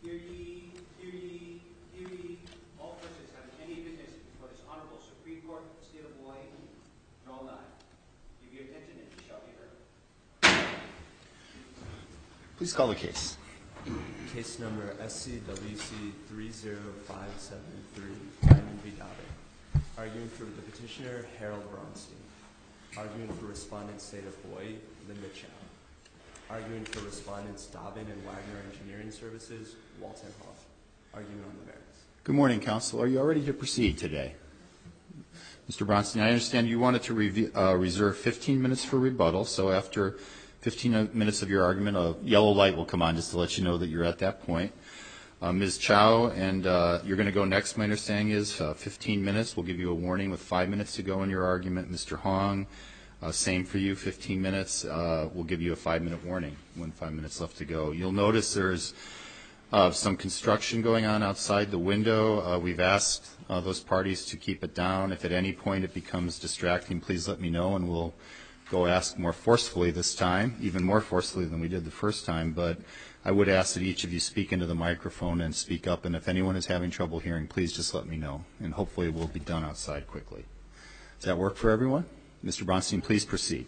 Hear ye, hear ye, hear ye. All persons having any business before this Honorable Supreme Court of the State of Hawaii, draw nigh. Give your attention and you shall be heard. Please call the case. Case number SCWC 30573, Diamond v. Dobbin. Arguing for the petitioner, Harold Braunstein. Arguing for respondent, State of Hawaii, Linda Chow. Arguing for respondents, Dobbin and Wagner Engineering Services, Walton Hoff. Arguing on the merits. Good morning, counsel. Are you all ready to proceed today? Mr. Braunstein, I understand you wanted to reserve 15 minutes for rebuttal, so after 15 minutes of your argument, a yellow light will come on just to let you know that you're at that point. Ms. Chow, and you're going to go next, my understanding is 15 minutes. We'll give you a warning with 5 minutes to go in your argument. Mr. Hong, same for you, 15 minutes. We'll give you a 5-minute warning when 5 minutes left to go. You'll notice there's some construction going on outside the window. We've asked those parties to keep it down. If at any point it becomes distracting, please let me know, and we'll go ask more forcefully this time, even more forcefully than we did the first time. But I would ask that each of you speak into the microphone and speak up, and if anyone is having trouble hearing, please just let me know, and hopefully we'll be done outside quickly. Does that work for everyone? Mr. Braunstein, please proceed.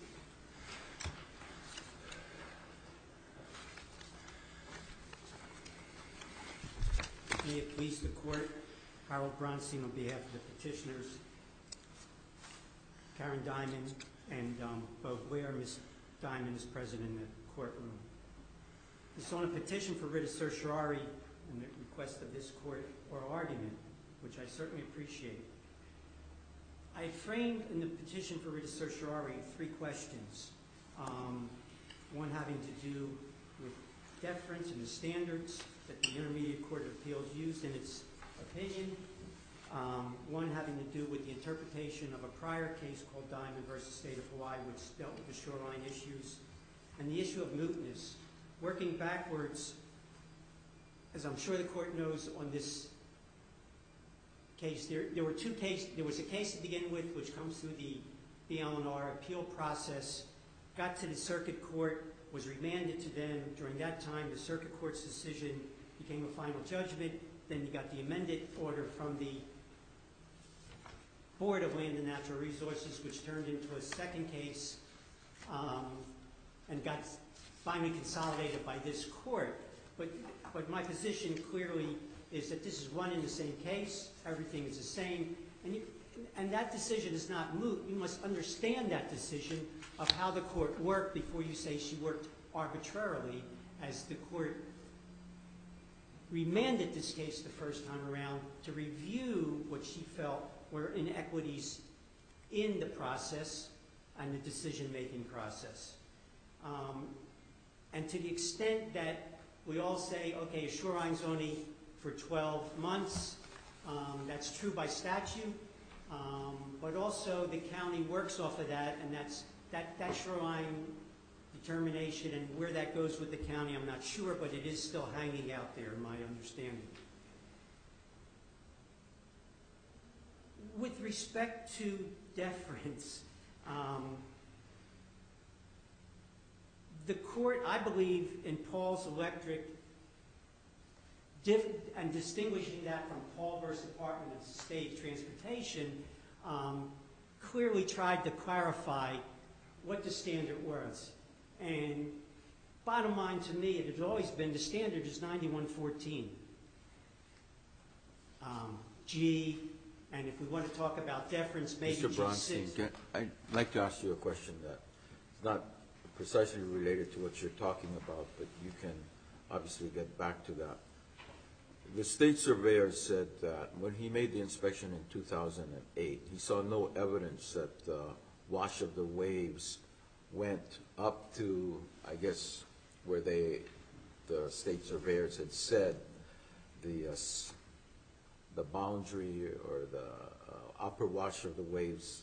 May it please the Court, Harold Braunstein on behalf of the petitioners, Karen Diamond and Bo Ware. Ms. Diamond is present in the courtroom. It's on a petition for writ of certiorari and the request of this court oral argument, which I certainly appreciate. I framed in the petition for writ of certiorari 3 questions, one having to do with deference and the standards that the Intermediate Court of Appeals used in its opinion, one having to do with the interpretation of a prior case called Diamond v. State of Hawaii, which dealt with the shoreline issues, and the issue of mootness. Working backwards, as I'm sure the Court knows on this case, there were 2 cases. There was a case to begin with, which comes through the BLNR appeal process, got to the circuit court, was remanded to them. During that time, the circuit court's decision became a final judgment. Then you got the amended order from the Board of Land and Natural Resources, which turned into a second case and got finally consolidated by this court. But my position clearly is that this is one and the same case. Everything is the same. And that decision is not moot. You must understand that decision of how the court worked before you say she worked arbitrarily, as the court remanded this case the first time around to review what she felt were inequities in the process and the decision-making process. And to the extent that we all say, okay, a shoreline's only for 12 months, that's true by statute, but also the county works off of that, and that shoreline determination and where that goes with the county, I'm not sure, but it is still hanging out there in my understanding. With respect to deference, the court, I believe, in Paul's Electric, and distinguishing that from Paul versus Department of State Transportation, clearly tried to clarify what the standard was. And bottom line to me, it has always been the standard is 9114. G, and if we want to talk about deference, maybe Mr. Braunstein, I'd like to ask you a question that's not precisely related to what you're talking about, but you can obviously get back to that. The state surveyor said that when he made the inspection in 2008, he saw no evidence that the wash of the waves went up to, I guess, where the state surveyors had said the boundary or the upper wash of the waves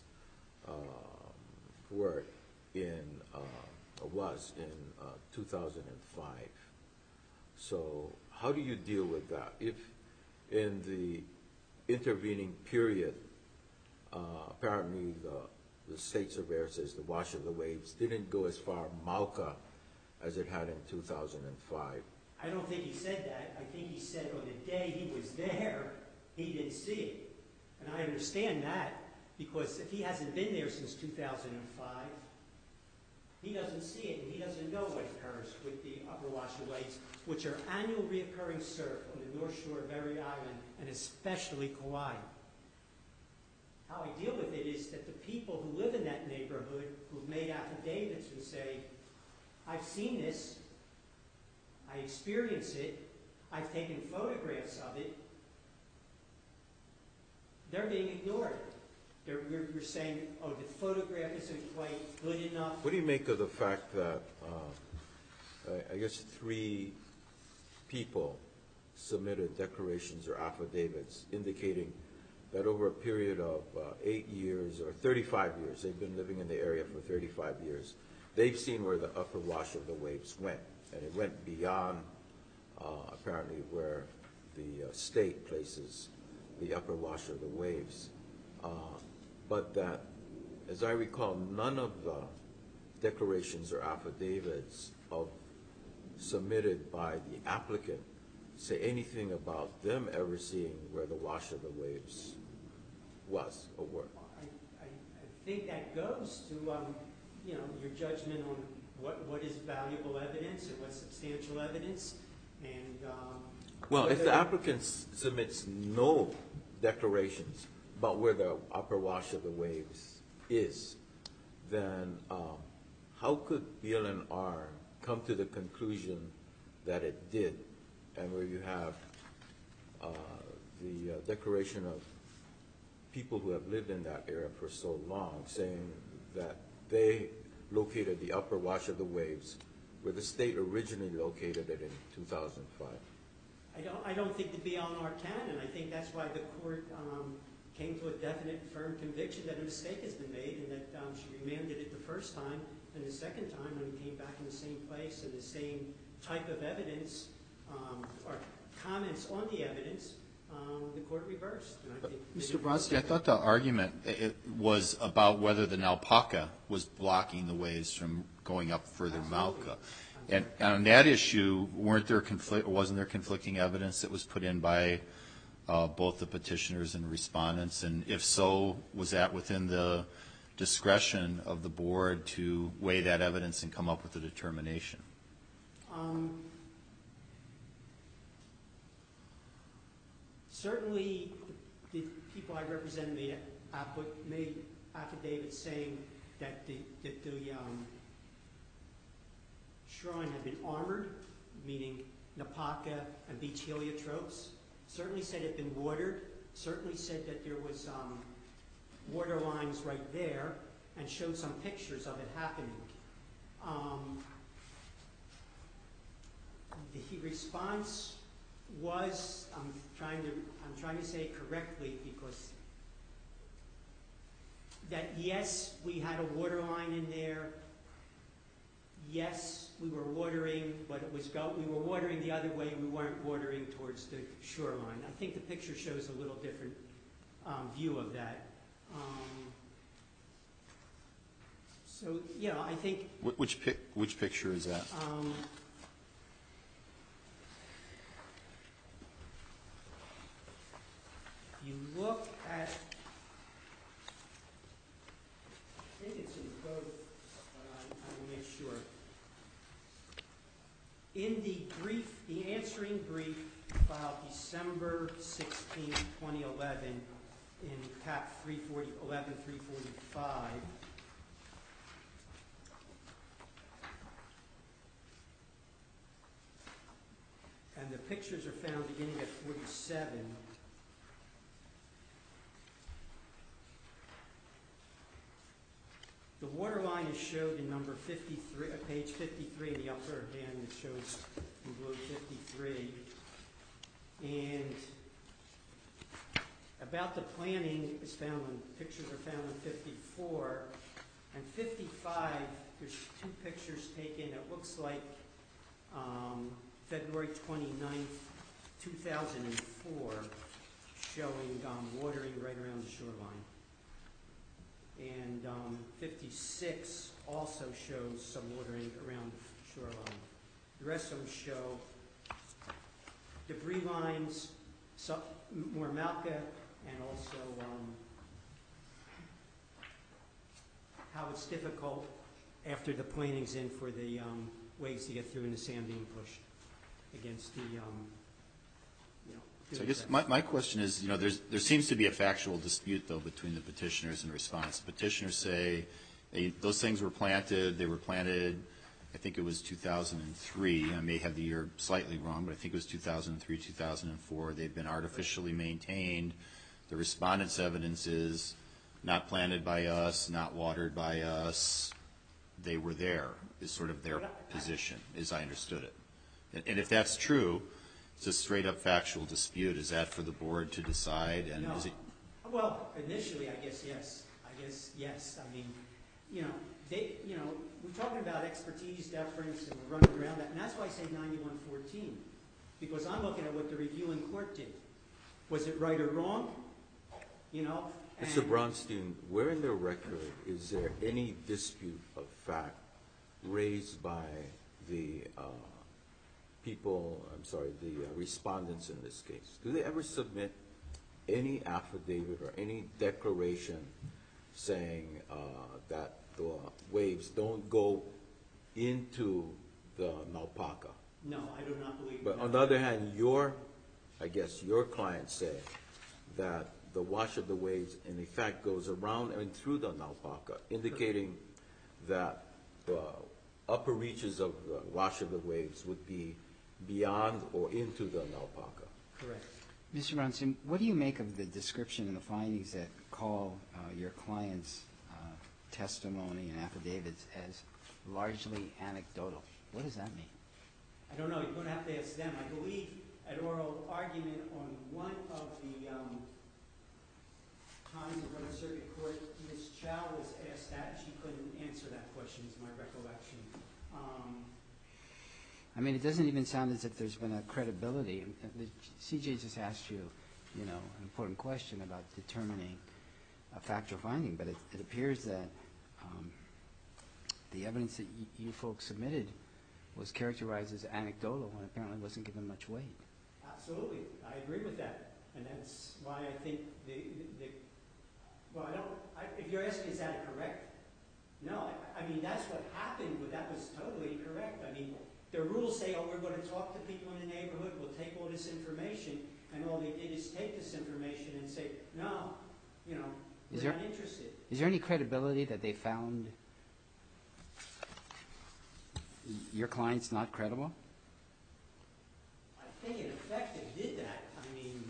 was in 2005. So how do you deal with that? If in the intervening period, apparently the state surveyor says the wash of the waves didn't go as far Mauka as it had in 2005. I don't think he said that. I think he said on the day he was there, he didn't see it. And I understand that, because if he hasn't been there since 2005, he doesn't see it, and he doesn't know what occurs with the upper Washoe Waves, which are annual reoccurring surf on the North Shore of every island, and especially Kauai. How I deal with it is that the people who live in that neighborhood, who've made affidavits and say, I've seen this, I experience it, I've taken photographs of it, they're being ignored. We're saying, oh, the photograph isn't quite good enough. What do you make of the fact that, I guess 3 people submitted declarations or affidavits indicating that over a period of 8 years or 35 years, they've been living in the area for 35 years, they've seen where the upper wash of the waves went, and it went beyond apparently where the state places the upper wash of the waves. But that, as I recall, none of the declarations or affidavits submitted by the applicant say anything about them ever seeing where the wash of the waves was or were. I think that goes to your judgment on what is valuable evidence and what's substantial evidence. And well, if the applicant submits no declarations about where the upper wash of the waves is, then how could BLNR come to the conclusion that it did, and where you have the declaration of people who have lived in that area for so long saying that they located the upper wash of the waves where the state originally located it in 2005? I don't think the BLNR can, and I think that's why the court came to a definite, firm conviction that a mistake has been made, and that she remanded it the first time, and the second time when it came back in the same place and the same type of evidence or comments on the evidence, the court reversed. And I think Mr. Bronstein, I thought the argument was about whether the Naupaka was blocking the waves from going up further Mauka. And on that issue, wasn't there conflicting evidence that was put in by both the petitioners and respondents? And if so, was that within the discretion of the board to weigh that evidence and come up with a determination? Certainly, the people I represent made affidavits saying that the shoreline had been armored, meaning Naupaka and beach heliotropes. Certainly said it had been watered. Certainly said that there was water lines right there, and showed some pictures of it happening. The response was, I'm trying to say it correctly, because that yes, we had a water line in there. Yes, we were watering, but we were watering the other way. We weren't watering towards the shoreline. I think the picture shows a little different view of that. So, yeah, I think. Which picture is that? You look at, I think it's in both, but I will make sure. In the brief, the answering brief filed December 16, 2011, in CAP 345, and the pictures are found beginning at 47. The water line is showed in number 53, page 53 in the upper hand. It shows in blue 53. And about the planning is found on, pictures are found on 54. And 55, there's 2 pictures taken. It looks like February 29th, 2004, showing watering right around the shoreline. And 56 also shows some watering around the shoreline. The rest of them show debris lines, more malca, and also how it's difficult after the planing's in for the waves to get through and the sand being pushed against the, So I guess my question is, there seems to be a factual dispute, though, between the petitioners and respondents. The petitioners say those things were planted, they were planted, I think it was 2003. I may have the year slightly wrong, but I think it was 2003, 2004. They've been artificially maintained. The respondent's evidence is not planted by us, not watered by us. They were there, is sort of their position, as I understood it. And if that's true, it's a straight-up factual dispute. Is that for the board to decide? And No. is it? Well, initially, I guess yes. I mean, we're talking about expertise, deference, and we're running around that, and that's why I say 9114, because I'm looking at what the reviewing court did. Was it right or wrong? Mr. Bronstein, where in the record is there any dispute of fact raised by the respondents in this case? Do they ever submit any affidavit or any declaration saying that the waves don't go into the Naupaka? No, I do not believe But that. on the other hand, your clients say that the wash of the waves in effect goes around and through the Naupaka, indicating that the upper reaches of the wash of the waves would be beyond or into the Naupaka. Correct. Mr. Bronstein, what do you make of the description and the findings that call your client's testimony and affidavits as largely anecdotal? What does that mean? I don't know. You're going to have to ask them. I believe at oral argument on one of the times in front of circuit court, Ms. Chow was asked that, and she couldn't answer that question, is my recollection. I mean, it doesn't even sound as if there's been a credibility. The CJ just asked you, an important question about determining a factual finding, but it appears that the evidence that you folks submitted was characterized as anecdotal and apparently wasn't given much weight. Absolutely. I agree with that. And that's why I think if you're asking, is that correct? No. I mean, that's what happened, but that was totally incorrect. I mean, the rules say, we're going to talk to people in the neighborhood, we'll take all this information, and all they did is take this information and say, no, we're not interested. Is there any credibility that they found your client's not credible? I think in effect they did that. I mean,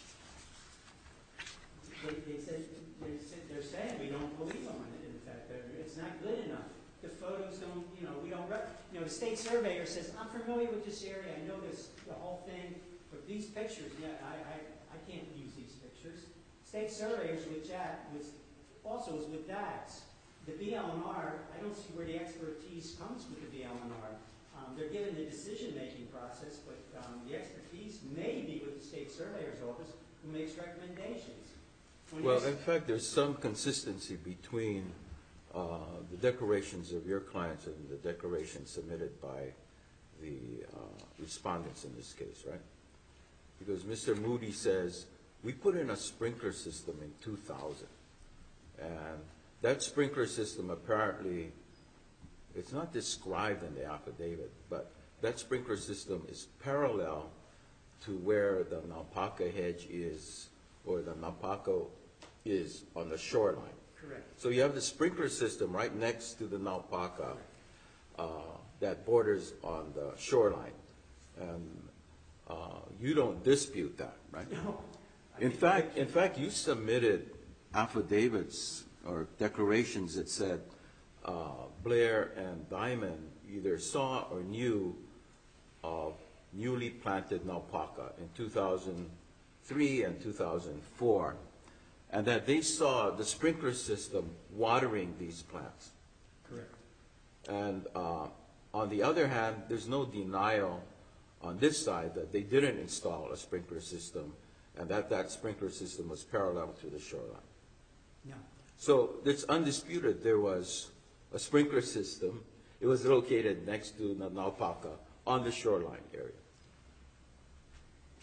they're saying we don't believe them. In fact, it's not good enough. The photos don't, we don't. The state surveyor says, I'm familiar with this area. I know this, the whole thing. But these pictures, I can't use these pictures. State surveyors with that also is with that. The BLNR, I don't see where the expertise comes with the BLNR. They're given the decision-making process, but the expertise may be with the state surveyor's office who makes recommendations. Well, in fact, there's some consistency between the declarations of your clients and the declarations submitted by the respondents in this case, right? Because Mr. Moody says, we put in a sprinkler system in 2000, and that sprinkler system apparently, it's not described in the affidavit, but that sprinkler system is parallel to where the Naupaka hedge is, or the Naupaka is on the shoreline. Correct. So you have the sprinkler system right next to the Naupaka that borders on the shoreline, and you don't dispute that, right? No. In fact, you submitted affidavits or declarations that said Blair and Diamond either saw or knew of newly planted Naupaka in 2003 and 2004, and that they saw the sprinkler system watering these plants. Correct. And on the other hand, there's no denial on this side that they didn't install a sprinkler system and that sprinkler system was parallel to the shoreline. No. So it's undisputed there was a sprinkler system. It was located next to the Naupaka on the shoreline area.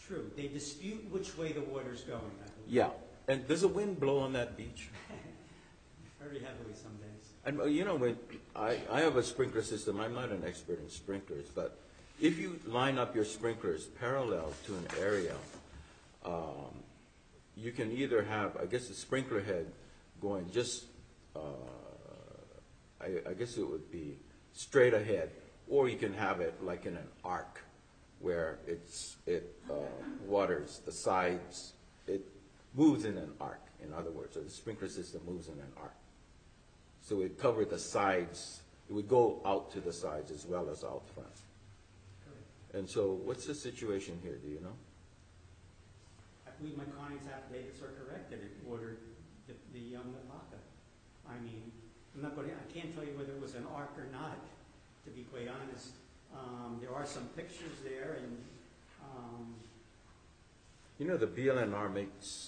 True, they dispute which way the water's going, I believe. Yeah. And does the wind blow on that beach? Very heavily some days. And you know, when I have a sprinkler system, I'm not an expert in sprinklers, but if you line up your sprinklers parallel to an area, you can either have, I guess, the sprinkler head going just, I guess it would be straight ahead, or you can have it like in an arc, where it waters the sides. It moves in an arc, in other words, or the sprinkler system moves in an arc. So it covered the sides. It would go out to the sides as well as out front. And so what's the situation here, do you know? I believe my client's affidavits are correct, that it ordered the Napaka. I mean, I can't tell you whether it was an arc or not, to be quite honest. There are some pictures there, and You know, the BLNR makes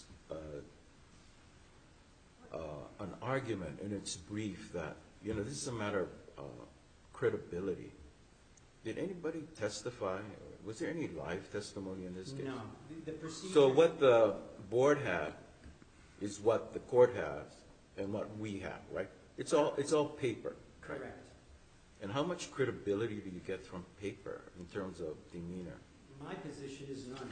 an argument in its brief that, you know, this is a matter of credibility. Did anybody testify? Was there any live testimony in this case? no, the procedure. So what the board had is what the court has and what we have, right? It's all paper. Right? Correct. And how much credibility do you get from paper in terms of demeanor? My position is none.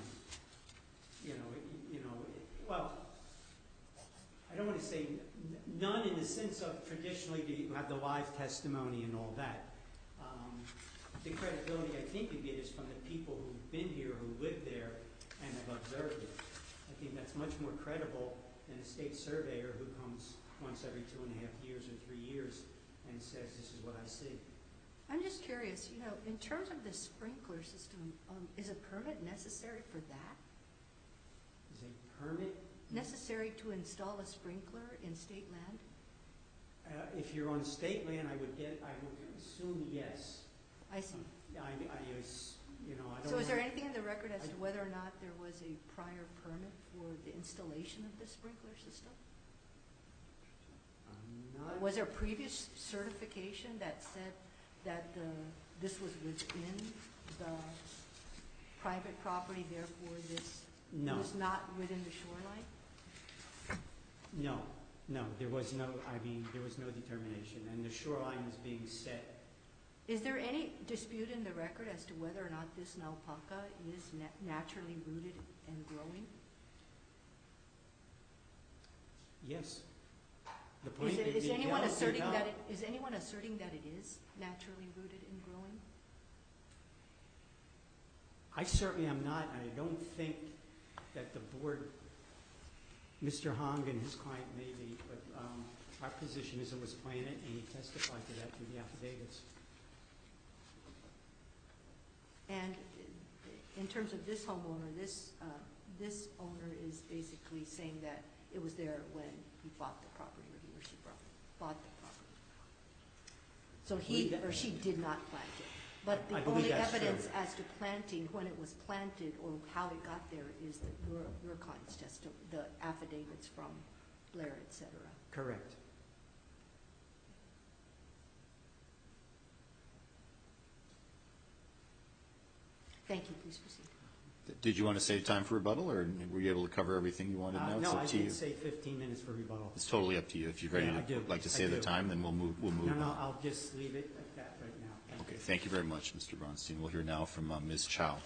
Well, I don't want to say none in the sense of traditionally you have the live testimony and all that. The credibility I think you get is from the people who've been here, who live there, and have observed it. I think that's much more credible than a state surveyor who comes once every 2.5 years or 3 years and says, this is what I see. I'm just curious, in terms of the sprinkler system, is a permit necessary for that? Is a permit? Necessary to install a sprinkler in state land? If you're on state land, I would assume yes. I see. I don't So is there know. anything in the record as to whether or not there was a prior permit for the installation of the sprinkler system? I'm not- Was there previous certification that said that this was within the private property, therefore this No. was not within the shoreline? No, there was no determination, and the shoreline was being set. Is there any dispute in the record as to whether or not this naupaka is naturally rooted and growing? Yes. Is anyone asserting that it is naturally rooted and growing? I certainly am not, and I don't think that the board, Mr. Hong and his client may be, but our position is it was planted, and he testified to that through the affidavits. And in terms of this homeowner, this owner is basically saying that it was there when he bought the property, or he or she bought the property. So he or she did not plant it. But I the believe only that's evidence true. as to planting, when it was planted or how it got there, is that your client's testimony, the affidavits from Blair, et cetera. Correct. Thank you. Please proceed. Did you want to save time for rebuttal, or were you able to cover everything you wanted now? It's No, up I to you. did say 15 minutes for rebuttal. It's totally up to you. If you're ready Yeah, I to do. like to I save the do. time, then we'll move on. No, I'll just leave it at that right now. Thank Okay, you. thank you very much, Mr. Bronstein. We'll hear now from Ms. Chow.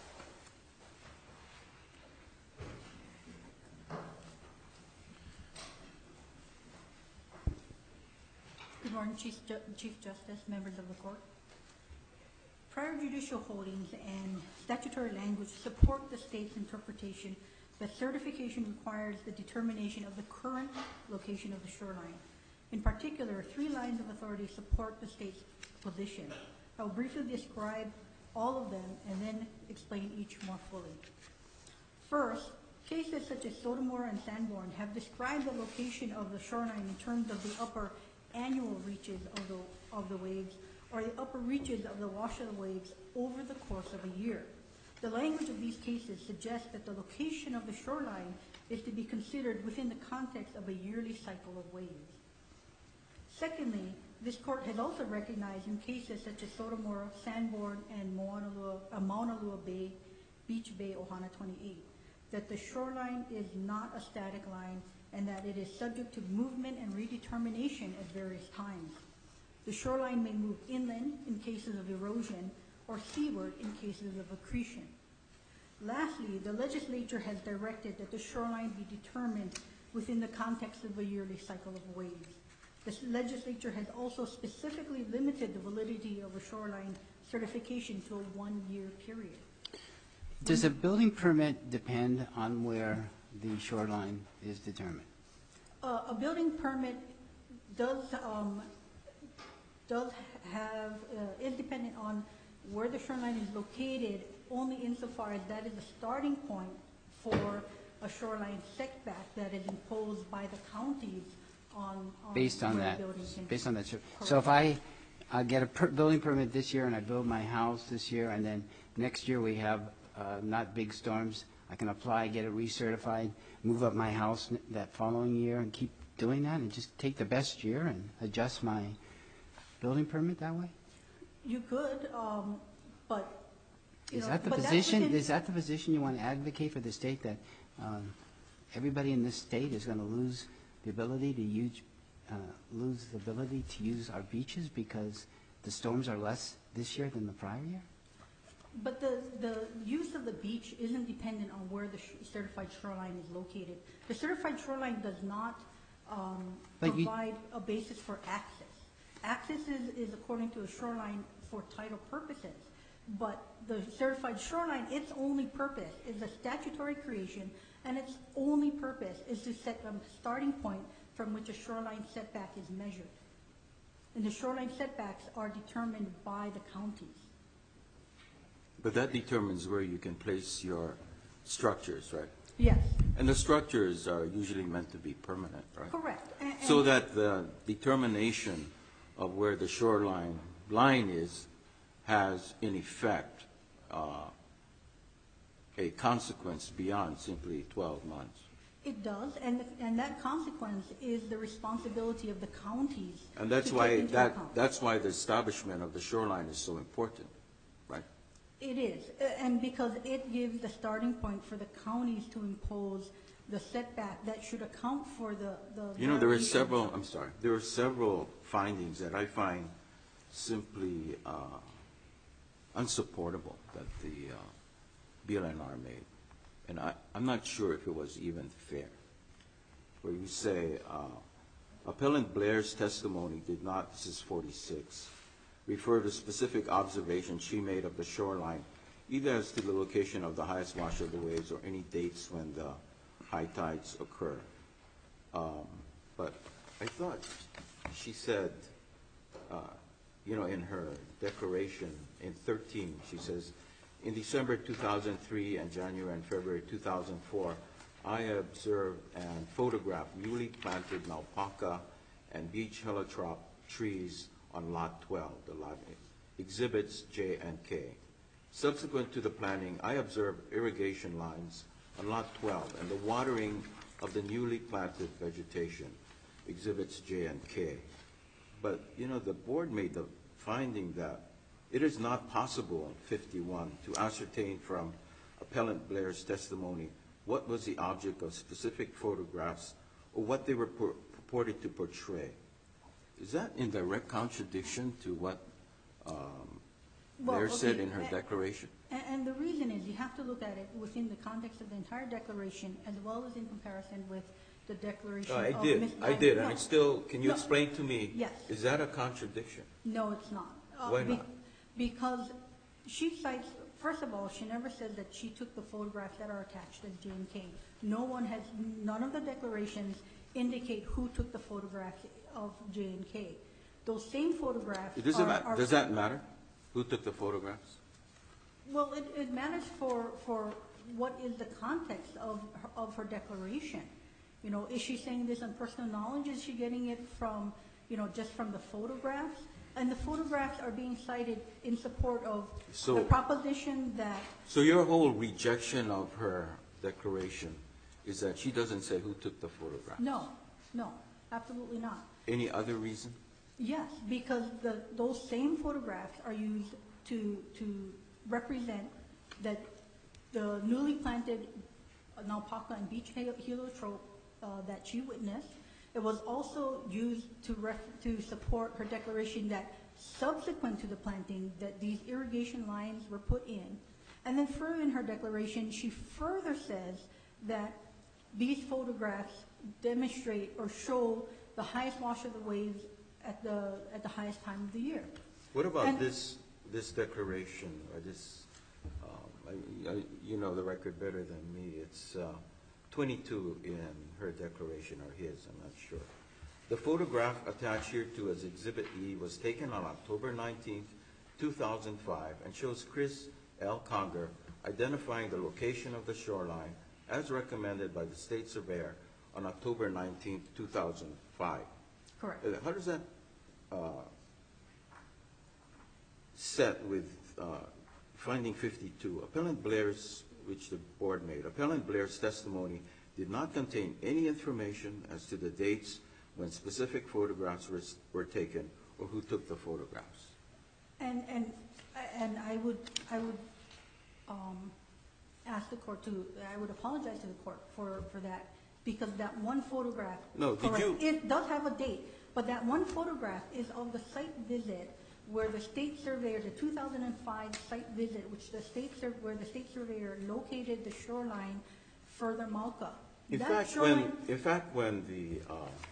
Good morning, Chief Justice, members of the court. Prior judicial holdings and statutory language support the state's interpretation that certification requires the determination of the current location of the shoreline. In particular, 3 lines of authority support the state's position. I will briefly describe all of them and then explain each more fully. First, cases such as Sotomora and Sanborn have described the location of the shoreline in terms of the upper annual reaches of the waves or the upper reaches of the wash of the waves over the course of a year. The language of these cases suggests that the location of the shoreline is to be considered within the context of a yearly cycle of waves. Secondly, this court has also recognized in cases such as Sotomora, Sanborn, and Mauna Loa Bay, Beach Bay, Ohana 28, that the shoreline is not a static line and that it is subject to movement and redetermination at various times. The shoreline may move inland in cases of erosion or seaward in cases of accretion. Lastly, the legislature has directed that the shoreline be determined within the context of a yearly cycle of waves. The legislature has also specifically limited the validity of a shoreline certification to a 1-year period. Does a building permit depend on where the shoreline is determined? A building permit does have, is dependent on where the shoreline is located only insofar as that is the starting point for a shoreline setback that is imposed by the counties on Based on where that, buildings can- based on that. So if I get a building permit this year and I build my house this year, and then next year we have not big storms, I can apply, get it recertified, move up my house that following year and keep doing that and just take the best year and adjust my building permit that way? You could, but, you Is know, that the but that's position, within- is that the position you want to advocate for the state, that everybody in this state is going to lose the ability to use our beaches because the storms are less this year than the prior year? But the use of the beach isn't dependent on where the certified shoreline is located. The certified shoreline does not But you- provide a basis for access. Access is according to a shoreline for title purposes. But the certified shoreline, its only purpose is a statutory creation, and its only purpose is to set a starting point from which a shoreline setback is measured. And the shoreline setbacks are determined by the counties. But that determines where you can place your structures, right? Yes, And the structures are usually meant to be permanent, right? correct. So that the determination of where the shoreline line is has, in effect, a consequence beyond simply 12 months. It does, and that consequence is the responsibility of the counties. And that's to why take into account. that's why the establishment of the shoreline is so important, right? It is, and because it gives the starting point for the counties to impose the setback that should account for the. You know, there are variation. several findings that I find simply unsupportable that the BLNR made. And I'm not sure if it was even fair. Where you say, Appellant Blair's testimony did not, this is 46, refer to specific observations she made of the shoreline, either as to the location of the highest wash of the waves or any dates when the high tides occur. But I thought she said, you know, in her declaration in 13, she says, in December 2003 and January and February 2004, I observed and photographed newly planted Naupaka and beach heliotrope trees on Lot 12, the lot exhibits J and K. Subsequent to the planning, I observed irrigation lines on Lot 12 and the watering of the newly planted vegetation, exhibits J and K. But, you know, the board made the finding that it is not possible in 51 to ascertain from Appellant Blair's testimony what was the object of specific photographs or what they were purported to portray. Is that in direct contradiction to what Blair said in her declaration? And the reason is you have to look at it within the context of the entire declaration as well as in comparison with the declaration of Ms. I did, and No. it's still, can you No. explain to me? Yes. Is that a contradiction? No, it's not. Why not? Because she cites, first of all, she never said that she took the photographs that are attached as J and K. None of the declarations indicate who took the photographs of J and K. Those same photographs are. Does that matter? Who took the photographs? Well, it matters for what is the context of her declaration. You know, is she saying this on personal knowledge? Is she getting it from, you know, just from the photographs? And the photographs are being cited in support of the proposition that. So your whole rejection of her declaration is that she doesn't say who took the photographs? No, absolutely not. Any other reason? Yes, because those same photographs are used to represent that the newly planted Naupaka and beach heliotrope that she witnessed. It was also used to support her declaration that subsequent to the planting that these irrigation lines were put in. And then further in her declaration, she further says that these photographs demonstrate or show the highest wash of the waves at the highest time of the year. What about And- this declaration, or this, you know the record better than me, it's 22 in her declaration, or his, I'm not sure. The photograph attached here to as Exhibit E was taken on October 19th, 2005, and shows Chris L. Conger identifying the location of the shoreline as recommended by the state surveyor on October 19th, 2005. Correct. How does that set with finding 52? Appellant Blair's, which the board made, Appellant Blair's testimony did not contain any information as to the dates when specific photographs were taken or who took the photographs. And I would ask the court to, I would apologize to the court for that, because that one photograph. No, did correct, you- it does have a date, but that one photograph is of the site visit where the state surveyor, the 2005 site visit, where the state surveyor located the shoreline further Malka. In That fact, when the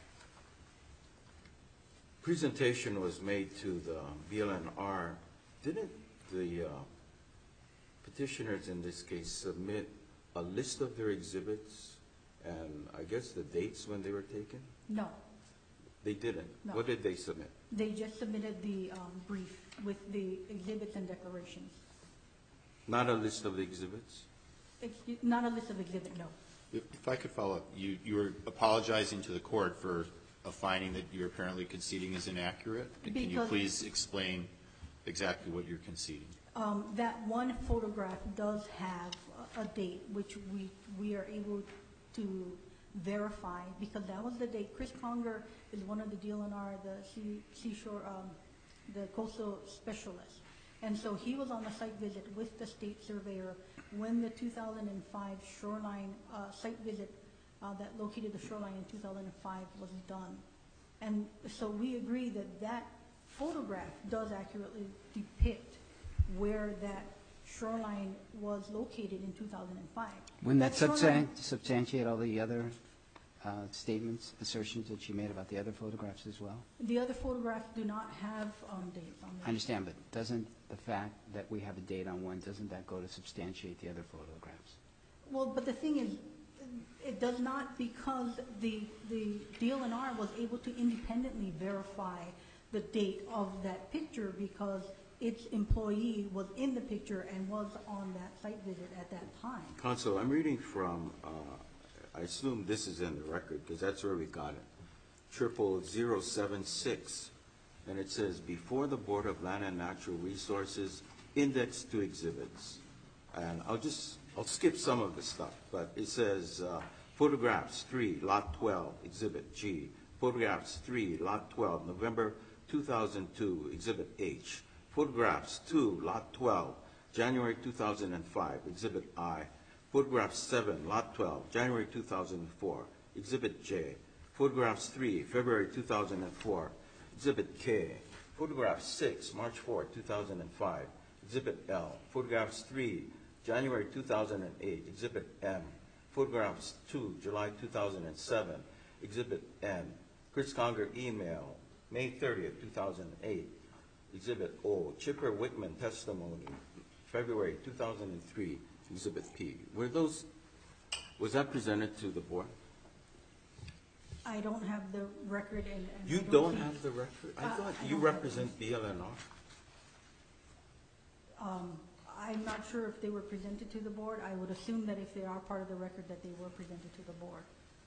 presentation was made to the BLNR, didn't the petitioners in this case submit a list of their exhibits and I guess the dates when they were taken? No, They didn't. No. What did they submit? they just submitted the brief with the exhibits and declarations. Not a list of the exhibits? Not a list of exhibit, no. If I could follow up, you were apologizing to the court for a finding that you're apparently conceding is inaccurate. Can you Because- please explain exactly what you're conceding? That one photograph does have a date, which we are able to verify, because that was the date. Chris Conger is one of the DLNR, the seashore, the coastal specialist. And so he was on a site visit with the state surveyor when the 2005 shoreline site visit that located the shoreline in 2005 was done. And so we agree that that photograph does accurately depict where that shoreline was located in 2005. Wouldn't that shoreline- substantiate all the other statements, assertions that you made about the other photographs as well? The other photographs do not have dates on them. I understand, but doesn't the fact that we have a date on one, doesn't that go to substantiate the other photographs? Well, but the thing is, it does not, because the DLNR was able to independently verify the date of that picture because its employee was in the picture and was on that site visit at that time. Counsel, I'm reading from, I assume this is in the record because that's where we got it, 00076. And it says, before the Board of Land and Natural Resources index to exhibits. And I'll skip some of the stuff, but it says photographs 3, lot 12, exhibit G. Photographs 3, lot 12, November 2002, exhibit H. Photographs 2, lot 12, January 2005, exhibit I. Photographs 7, lot 12, January 2004, exhibit J. Photographs 3, February 2004, exhibit K. Photograph 6, March 4, 2005, exhibit L. Photographs 3, January 2008, exhibit M. Photographs 2, July 2007, exhibit N. Chris Conger email, May 30th, 2008, exhibit O. Chipper Whitman testimony, February 2003, exhibit P. Was that presented to the board? I don't have the record and You I don't think- have the record? I I thought don't you have represent BLNR. I'm not sure if they were presented to the board. I would assume that if they are part of the record that they were presented to the board.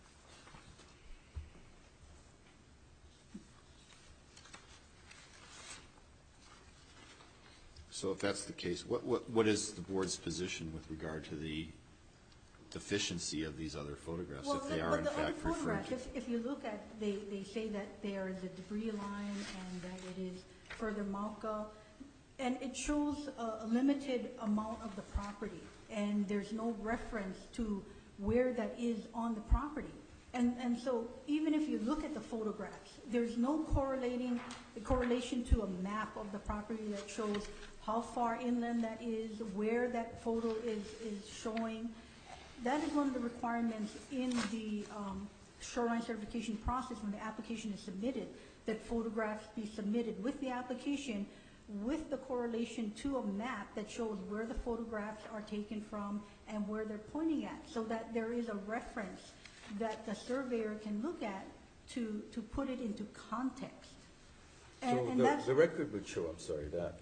So if that's the case, what is the board's position with regard to the deficiency of these other photographs, if they are in But the other fact referred photographs, to? if you look at, they say that there is a debris line and that it is further Malka, and it shows a limited amount of the property, and there's no reference to where that is on the property. And so even if you look at the photographs, there's no correlation to a map of the property that shows how far inland that is, where that photo is showing. That is one of the requirements in the shoreline certification process when the application is submitted, that photographs be submitted with the application with the correlation to a map that shows where the photographs are taken from and where they're pointing at, so that there is a reference that the surveyor can look at to put it into context. And that's The record would show, I'm sorry, that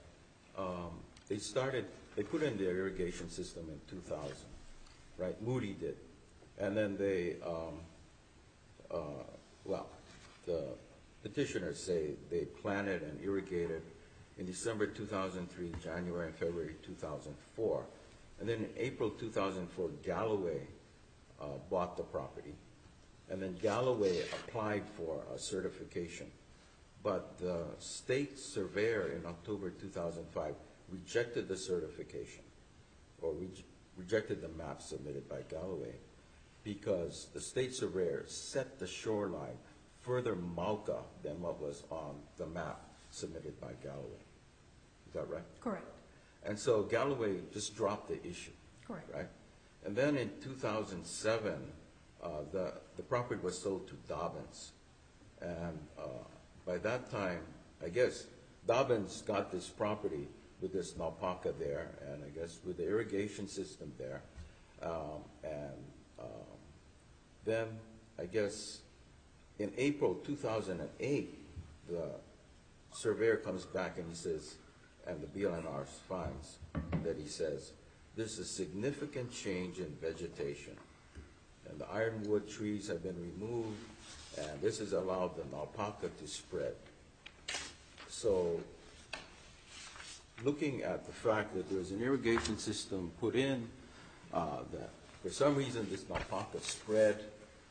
they put in their irrigation system in 2000, right? Moody did. And then they, the petitioners say they planted and irrigated in December 2003, January and February 2004. And then in April 2004, Galloway bought the property. And then Galloway applied for a certification. But the state surveyor in October 2005 rejected the certification, or rejected the map submitted by Galloway, because the state surveyor set the shoreline further Mauka than what was on the map submitted by Galloway. Is that right? correct. And so Galloway just dropped the issue. Correct. Right? And then in 2007, the property was sold to Dobbins. And by that time, I guess Dobbins got this property with this Naupaka there, and I guess with the irrigation system there. Then I guess in April 2008, the surveyor comes back and he says, and the BLNR finds that he says, there's a significant change in vegetation, and the ironwood trees have been removed, and this has allowed the Naupaka to spread. So looking at the fact that there's an irrigation system put in, that for some reason this Naupaka spread,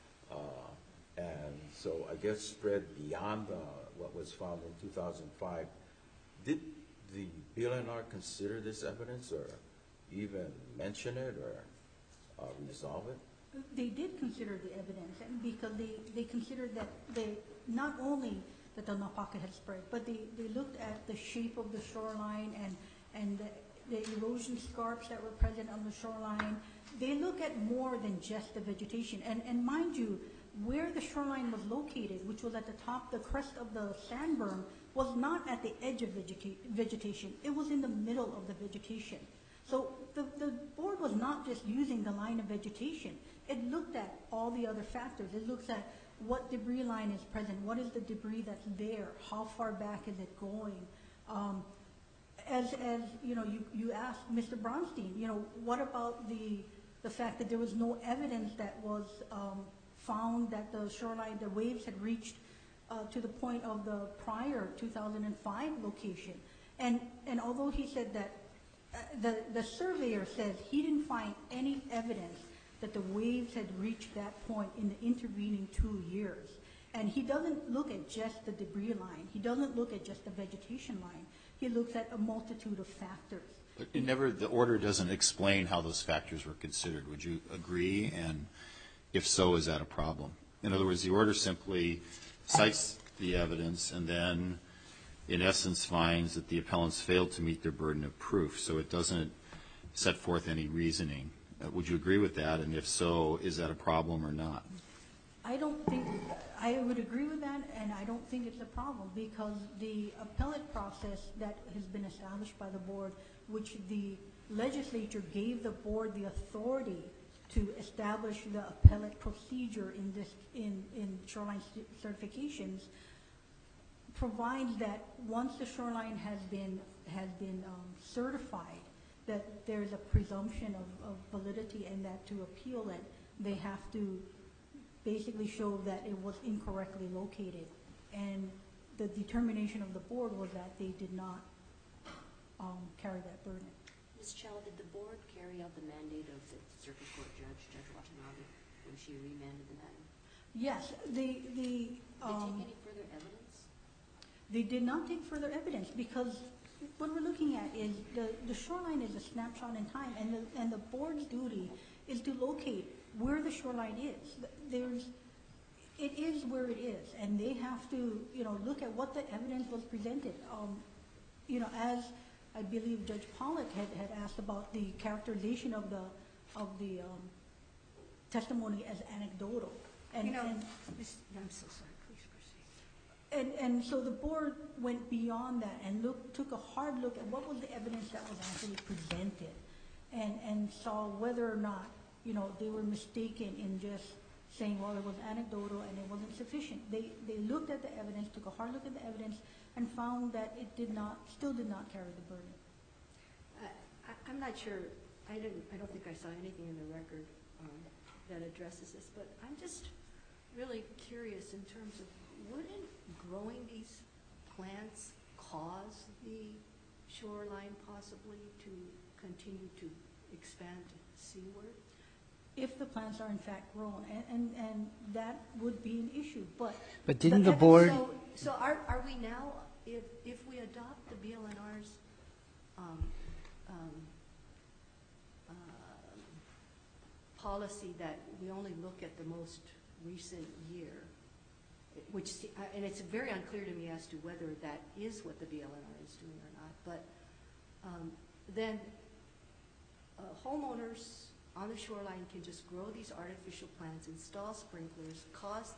and so I guess spread beyond what was found in 2005. Did the BLNR consider this evidence, or even mention it, or resolve it? They did consider the evidence, and because they considered that not only that the Naupaka had spread, but they looked at the shape of the shoreline and the erosion scarps that were present on the shoreline. They look at more than just the vegetation. And mind you, where the shoreline was located, which was at the top, the crest of the sand berm, was not at the edge of vegetation. It was in the middle of the vegetation. So the board was not just using the line of vegetation. It looked at all the other factors. It looks at what debris line is present, what is the debris that's there, how far back is it going. As you know, you asked Mr. Bronstein, you know, what about the fact that there was no evidence that was found that the shoreline, the waves had reached to the point of the prior 2005 location. And although he said that, the surveyor says he didn't find any evidence that the waves had reached that point in the intervening 2 years. And he doesn't look at just the debris line. He doesn't look at just the vegetation line. He looks at a multitude of factors. But the order doesn't explain how those factors were considered. Would you agree? And if so, is that a problem? In other words, the order simply cites the evidence and then, in essence, finds that the appellants failed to meet their burden of proof. So it doesn't set forth any reasoning. Would you agree with that? And if so, is that a problem or not? I don't think, I would agree with that, and I don't think it's a problem, because the appellate process that has been established by the board, which the legislature gave the board the authority to establish the appellate procedure in shoreline certifications, provides that once the shoreline has been certified, that there's a presumption of validity, and that to appeal it, they have to basically show that it was incorrectly located. And the determination of the board was that they did not carry that burden. Ms. Chow, did the board carry out the mandate of the circuit court judge, Judge Watanabe, when she remanded the matter? Yes, Did they take any further evidence? They did not take further evidence, because what we're looking at is the shoreline is a snapshot in time, and the board's duty is to locate where the shoreline is. It is where it is, and they have to, look at what the evidence was presented. As I believe Judge Pollack had asked about the characterization of the testimony as anecdotal. I'm so sorry, please proceed. And so the board went beyond that and took a hard look at what was the evidence that was actually presented, and saw whether or not, they were mistaken in just saying, well, it was anecdotal and it wasn't sufficient. They looked at the evidence, took a hard look at the evidence, and found that it still did not carry the burden. I'm not sure, I don't think I saw anything in the record that addresses this, but I'm just really curious in terms of, wouldn't growing these plants cause the shoreline possibly to continue to expand seaward? If the plants are in fact grown, and that would be an issue, but didn't the board? So are we now, if we adopt the BLNR's policy that we only look at the most recent year, and it's very unclear to me as to whether that is what the BLNR is doing or not, but then homeowners on the shoreline can just grow these artificial plants, install sprinklers, cause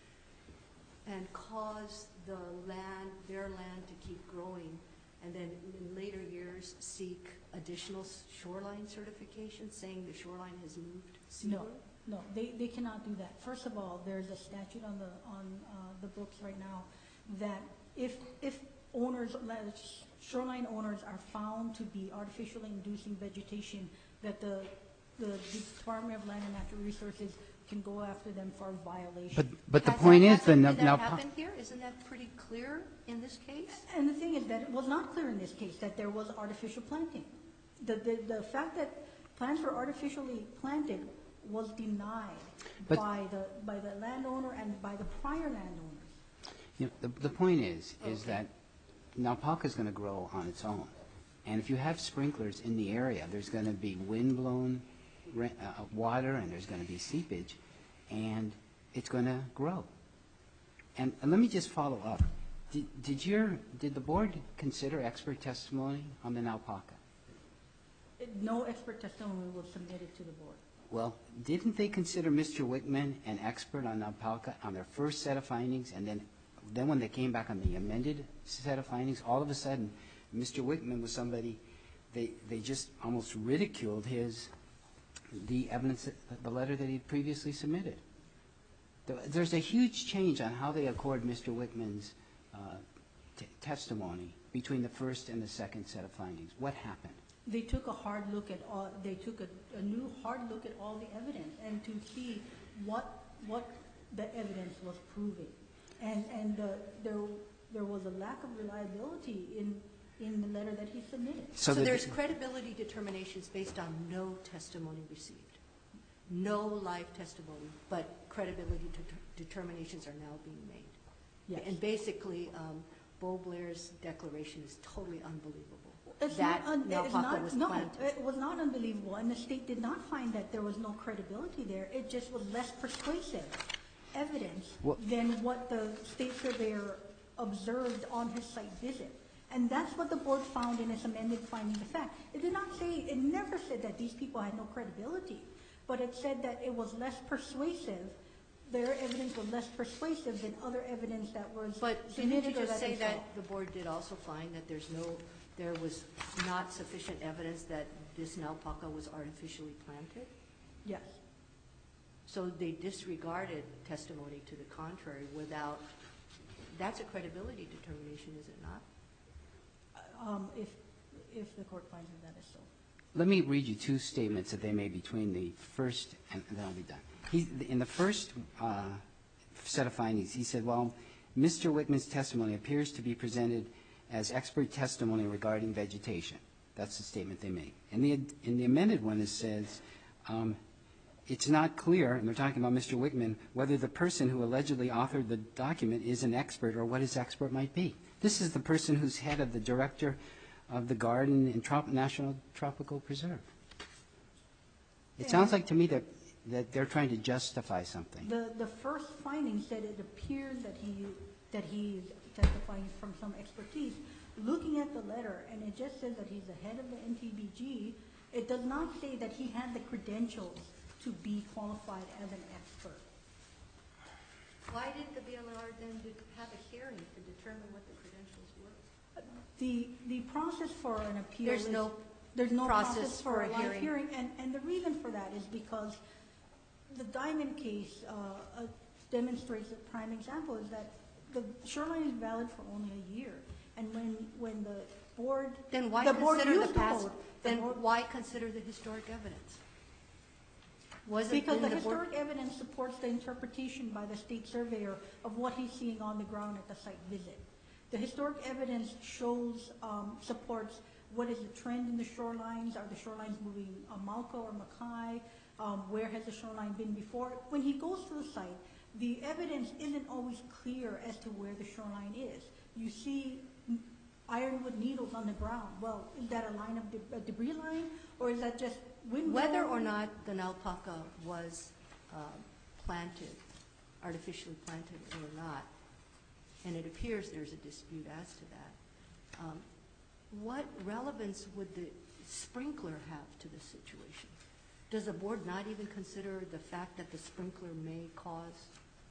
their land to keep growing, and then in later years seek additional shoreline certification saying the shoreline has moved seaward? No, they cannot do that. First of all, there's a statute on the books right now that if shoreline owners are found to be artificially inducing vegetation, that the Department of Land and Natural Resources can go after them for violation. But the point is, did that happen here? Isn't that pretty clear in this case? And the thing is that it was not clear in this case that there was artificial planting. The fact that plants were artificially planted was denied by the landowner and by the prior landowners. The point is that Naupauca is going to grow on its own. And if you have sprinklers in the area, there's going to be wind-blown water, and there's going to be seepage, and it's going to grow. And let me just follow up. Did the board consider expert testimony on the Naupauca? No expert testimony was submitted to the board. Well, didn't they consider Mr. Wickman an expert on Naupauca on their first set of findings, and then when they came back on the amended set of findings, all of a sudden, Mr. Wickman was somebody, they just almost ridiculed the evidence, the letter that he had previously submitted. There's a huge change on how they accord Mr. Wickman's testimony between the first and the second set of findings. What happened? They took a hard look at all. They took a new hard look at all the evidence and to see what the evidence was proving, and there was a lack of reliability in the letter that he submitted. So there's credibility determinations based on no testimony received, no live testimony, but credibility determinations are now being made. Yes. And basically, Bo Blair's declaration is totally unbelievable. It was not unbelievable, and the state did not find that there was no credibility there. It just was less persuasive evidence than what the state surveyor observed on his site visit. And that's what the board found in its amended finding of fact. It never said that these people had no credibility, but it said that it was less persuasive. Their evidence was less persuasive than other evidence that was But submitted. didn't you just say that the board did also find that there was not sufficient evidence that this Naupauca was artificially planted? Yes. So they disregarded testimony to the contrary without, that's a credibility determination, is it not? If the court finds that is so. Let me read you two statements that they made between the first, and then I'll be done. In the first set of findings, he said, well, Mr. Wickman's testimony appears to be presented as expert testimony regarding vegetation. That's the statement they made. In the amended one, it says, it's not clear, and they're talking about Mr. Wickman, whether the person who allegedly authored the document is an expert or what his expert might be. This is the person who's head of the director of the Garden and National Tropical Preserve. It sounds like to me that that they're trying to justify something. The first finding said it appears that he is testifying from some expertise. Looking at the letter, and it just says that he's the head of the NTBG, it does not say that he had the credentials to be qualified as an expert. Why didn't the BLR then have a hearing to determine what the credentials were? The process for an appeal There's is... no There's no process process for for a a live hearing. hearing, and the reason for that is because the Diamond case demonstrates a prime example is that the shoreline is valid for only a year, and when the board Then why the board consider the used past, vote, then why consider the historic evidence? because the board- historic evidence supports the interpretation by the state surveyor of what he's seeing on the ground at the site visit. The historic evidence shows, supports what is the trend in the shorelines. Are the shorelines moving Malco or Mackay? Where has the shoreline been before? When he goes to the site, the evidence isn't always clear as to where the shoreline is. You see ironwood needles on the ground. Well, is that a debris line, or is that just wind? Whether or not the Naupaka was planted, artificially planted or not, and it appears there's a dispute as to that, what relevance would the sprinkler have to the situation? Does the board not even consider the fact that the sprinkler may cause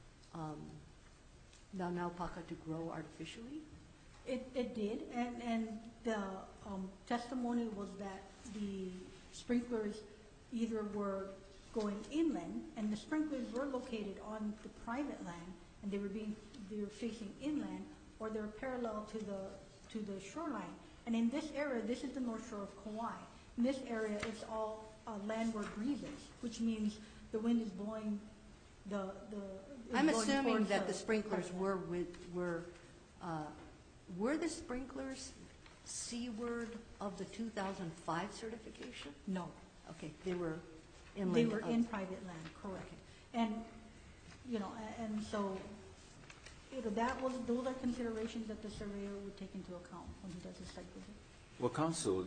the Naupaka to grow artificially? It did, and the testimony was that the sprinklers either were going inland, and the sprinklers were located on the private land, and they were facing inland, or they were parallel to the shoreline. And in this area, this is the North Shore of Kauai. In this area, it's all landward breezes, which means the wind is blowing I'm blowing assuming towards that the the sprinklers private land. were the sprinklers seaward of the 2005 certification? No. Okay, they were inland. They were of- in private land, correct. And, and so, those are considerations that the surveyor would take into account when he does his site visit. Well, counsel,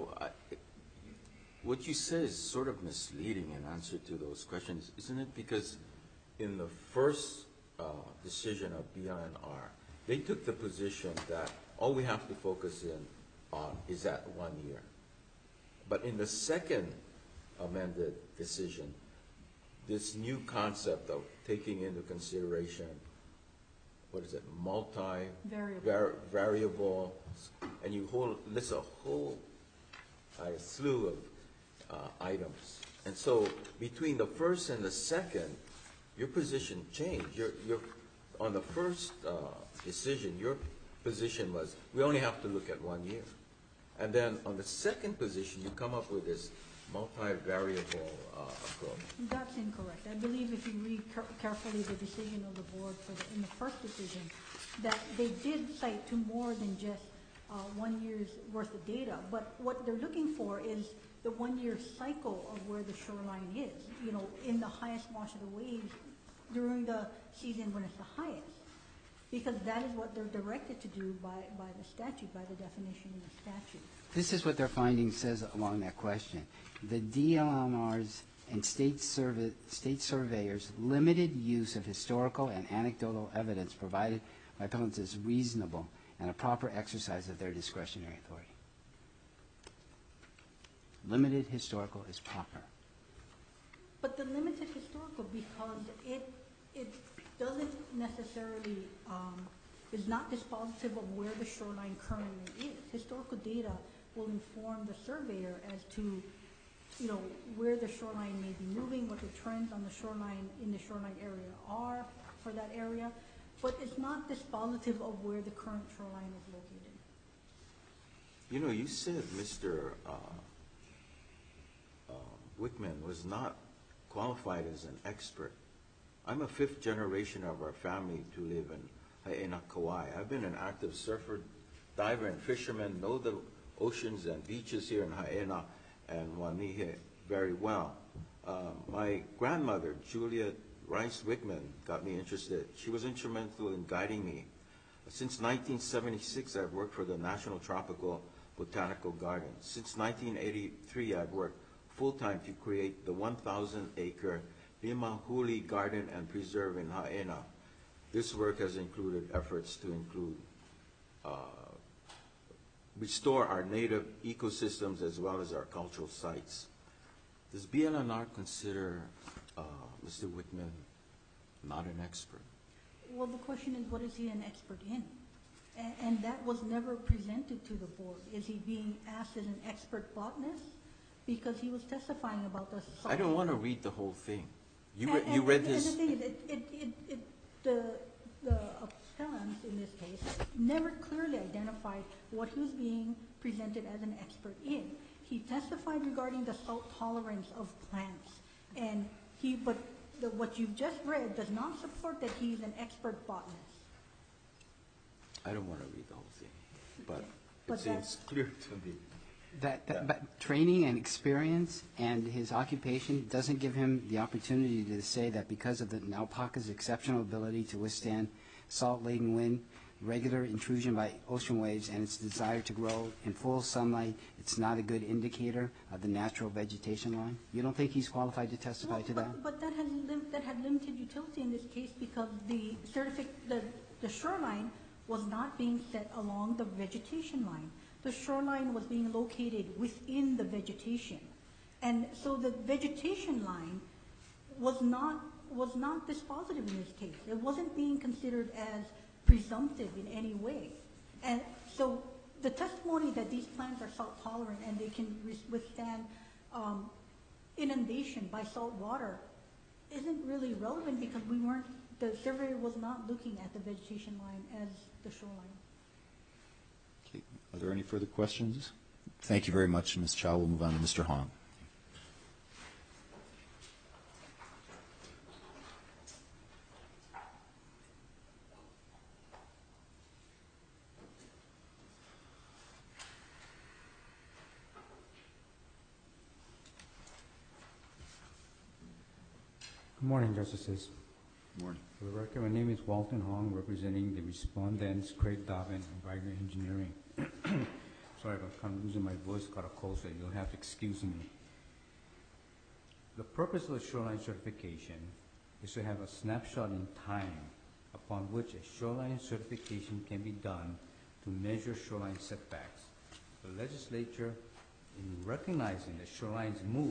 what you say is sort of misleading in answer to those questions, isn't it? Because in the first decision of BINR, they took the position that all we have to focus in on is that 1 year. But in the second amended decision, this new concept of taking into consideration, what is it, variable, and you list a whole slew of items. And so between the first and the second, your position changed. You're on the first decision, your position was, we only have to look at 1 year. And then on the second position, you come up with this multivariable approach. That's incorrect. I believe if you read carefully the decision of the board in the first decision, that they did cite to more than just 1 year's worth of data. But what they're looking for is the 1 year cycle of where the shoreline is, in the highest wash of the waves during the season when it's the highest. Because that is what they're directed to do by the statute, by the definition in the statute. This is what their finding says along that question. The DLNR's and state surveyors' limited use of historical and anecdotal evidence provided by appellants is reasonable and a proper exercise of their discretionary authority. Limited historical is proper. But the limited historical, because it doesn't necessarily, is not dispositive of where the shoreline currently is. Historical data will inform the surveyor as to, where the shoreline may be moving, what the trends on the shoreline, in the shoreline area are for that area, but it's not dispositive of where the current shoreline is located. You said Mr. Wickman was not qualified as an expert. I'm a fifth generation of our family to live in Haena, Kauai. I've been an active surfer, diver, and fisherman, know the oceans and beaches here in Haena and Waimihe very well. My grandmother, Julia Rice Wickman, got me interested. She was instrumental in guiding me. Since 1976, I've worked for the National Tropical Botanical Garden. Since 1983, I've worked full-time to create the 1,000-acre Limahuli Garden and Preserve in Haena. This work has included efforts to restore our native ecosystems as well as our cultural sites. Does BLNR consider Mr. Whitman not an expert? Well, the question is, what is he an expert in? And that was never presented to the board. Is he being asked as an expert botanist? Because he was testifying about the salt. I don't want to read the whole thing. You And read the his... thing is, the appellant in this case never clearly identified what he was being presented as an expert in. He testified regarding the salt tolerance of plants, and what you've just read does not support that he's an expert botanist. I don't want to read the whole thing, but But it seems clear to me. But training and experience and his occupation doesn't give him the opportunity to say that because of the alpaca's exceptional ability to withstand salt-laden wind, regular intrusion by ocean waves, and its desire to grow in full sunlight, it's not a good indicator of the natural vegetation line? You don't think he's qualified to testify to that? But that had limited utility in this case because the shoreline was not being set along the vegetation line. The shoreline was being located within the vegetation. And so the vegetation line was not dispositive in this case. It wasn't being considered as presumptive in any way. And so the testimony that these plants are salt tolerant and they can withstand inundation by salt water isn't really relevant because the surveyor was not looking at the vegetation line as the shoreline. Okay. Are there any further questions? Thank you very much, Ms. Chow. We'll move on to Mr. Hong. Good morning, Justices. Good morning. For the record, my name is Walton Hong, representing the respondents, Craig Dobbin and Wagner Engineering. Sorry if I'm kind of losing my voice, got a cold, so you'll have to excuse me. The purpose of the shoreline certification is to have a snapshot in time upon which a shoreline certification can be done to measure shoreline setbacks. The legislature, in recognizing that shorelines move,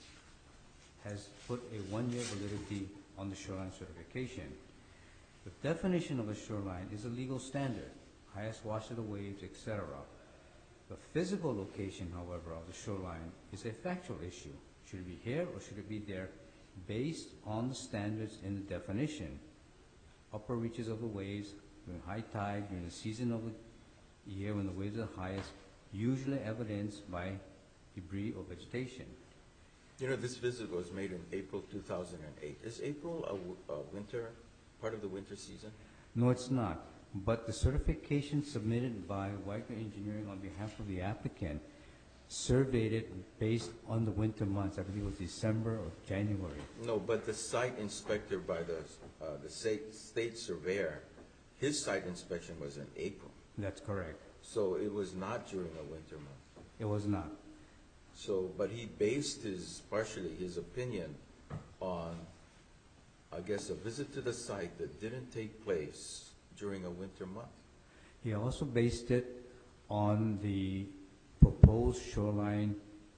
has put a 1-year validity on the shoreline certification. The definition of a shoreline is a legal standard, highest wash of the waves, etc. The physical location, however, of the shoreline is a factual issue. Should it be here or should it be there based on the standards in the definition? Upper reaches of the waves during high tide, during the season of the year when the waves are highest, usually evidenced by debris or vegetation. You know, this visit was made in April 2008. Is April a winter, part of the winter season? No, it's not. But the certification submitted by Wagner Engineering on behalf of the applicant surveyed it based on the winter months. I believe it was December or January. No, but the site inspector by the state surveyor, his site inspection was in April. That's correct. So it was not during a winter month. It was not. So, but he based partially his opinion on, I guess, a visit to the site that didn't take place during a winter month. He also based it on the proposed shoreline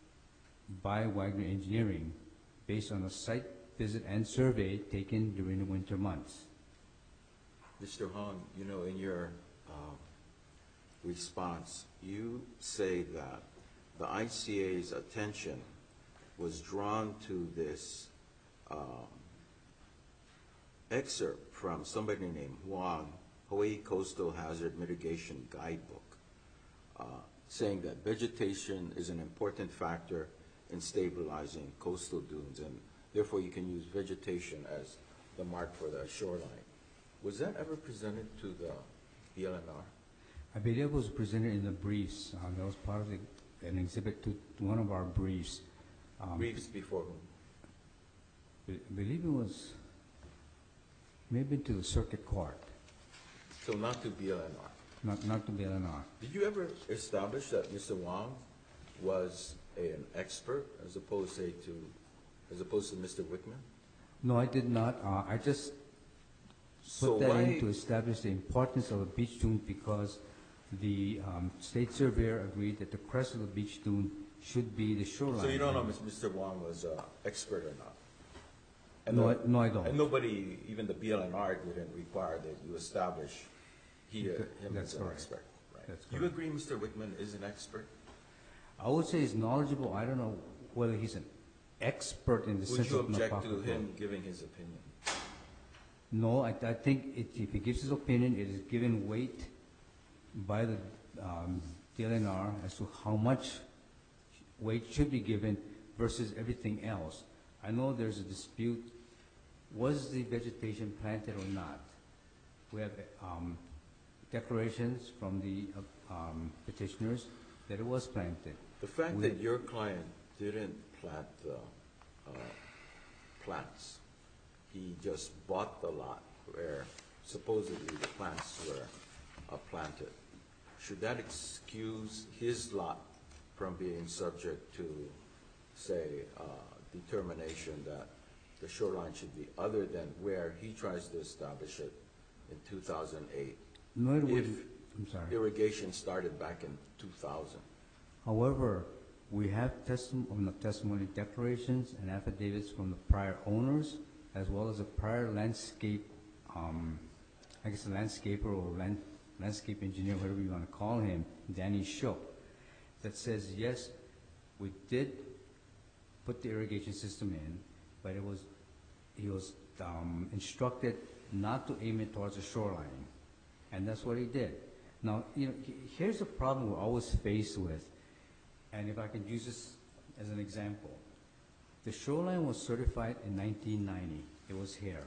by Wagner Engineering based on a site visit and survey taken during the winter months. Mr. Hong, you know, in your response, you say that the ICA's attention was drawn to this excerpt from somebody named Huang, Hawaii Coastal Hazard Mitigation Guidebook, saying that vegetation is an important factor in stabilizing coastal dunes, and therefore you can use vegetation as the mark for the shoreline. Was that ever presented to the BLNR? I believe it was presented in the briefs. That was part of an exhibit to one of our briefs. Briefs before whom? I believe it was maybe to the circuit court. So not to BLNR? Not to BLNR. Did you ever establish that Mr. Wang was an expert as opposed to Mr. Wickman? No, I did not. I just So put that why- in to establish the importance of a beach dune because the state surveyor agreed that the crest of the beach dune should be the shoreline. So you don't know if Mr. Wong was an expert or not? No, no, I don't. And nobody, even the BLNR, didn't require that you establish him That's as an correct. expert, right? That's You correct. agree Mr. Wickman is an expert? I would say he's knowledgeable. I don't know whether he's an expert in the Would sense you of object Napaca to him law. giving his opinion? No, I think if he gives his opinion, it is given weight by the DLNR as to how much weight should be given versus everything else. I know there's a dispute, was the vegetation planted or not? We have declarations from the petitioners that it was planted. The fact We- that your client didn't plant the plants, he just bought the lot where supposedly the plants were planted, should that excuse his lot from being subject to, say, determination that the shoreline should be other than where he tries to establish it in 2008? No, it If wouldn't. I'm sorry. irrigation started back in 2000. However, we have testimony declarations and affidavits from the prior owners, as well as a prior landscape, I guess a landscaper or landscape engineer, whatever you want to call him, Danny Shook, that says, yes, we did put the irrigation system in, but he was instructed not to aim it towards the shoreline, and that's what he did. Now, here's a problem we're always faced with, and if I can use this as an example. The shoreline was certified in 1990. It was here.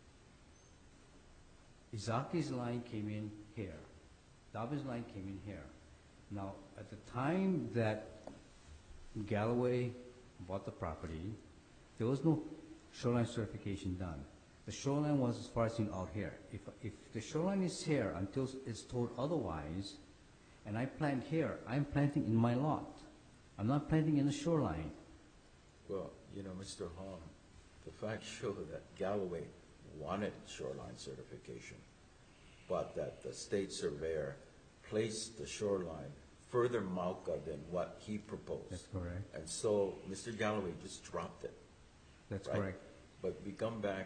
Izaki's line came in here. Dobbins' line came in here. Now, at the time that Galloway bought the property, there was no shoreline certification done. The shoreline was as far as seen out here. If the shoreline is here until it's told otherwise, and I plant here, I'm planting in my lot. I'm not planting in the shoreline. Well, Mr. Hong, the facts show that Galloway wanted shoreline certification, but that the state surveyor placed the shoreline further Mauka than what he proposed. That's correct. And so Mr. Galloway just dropped it. That's right? correct. But we come back,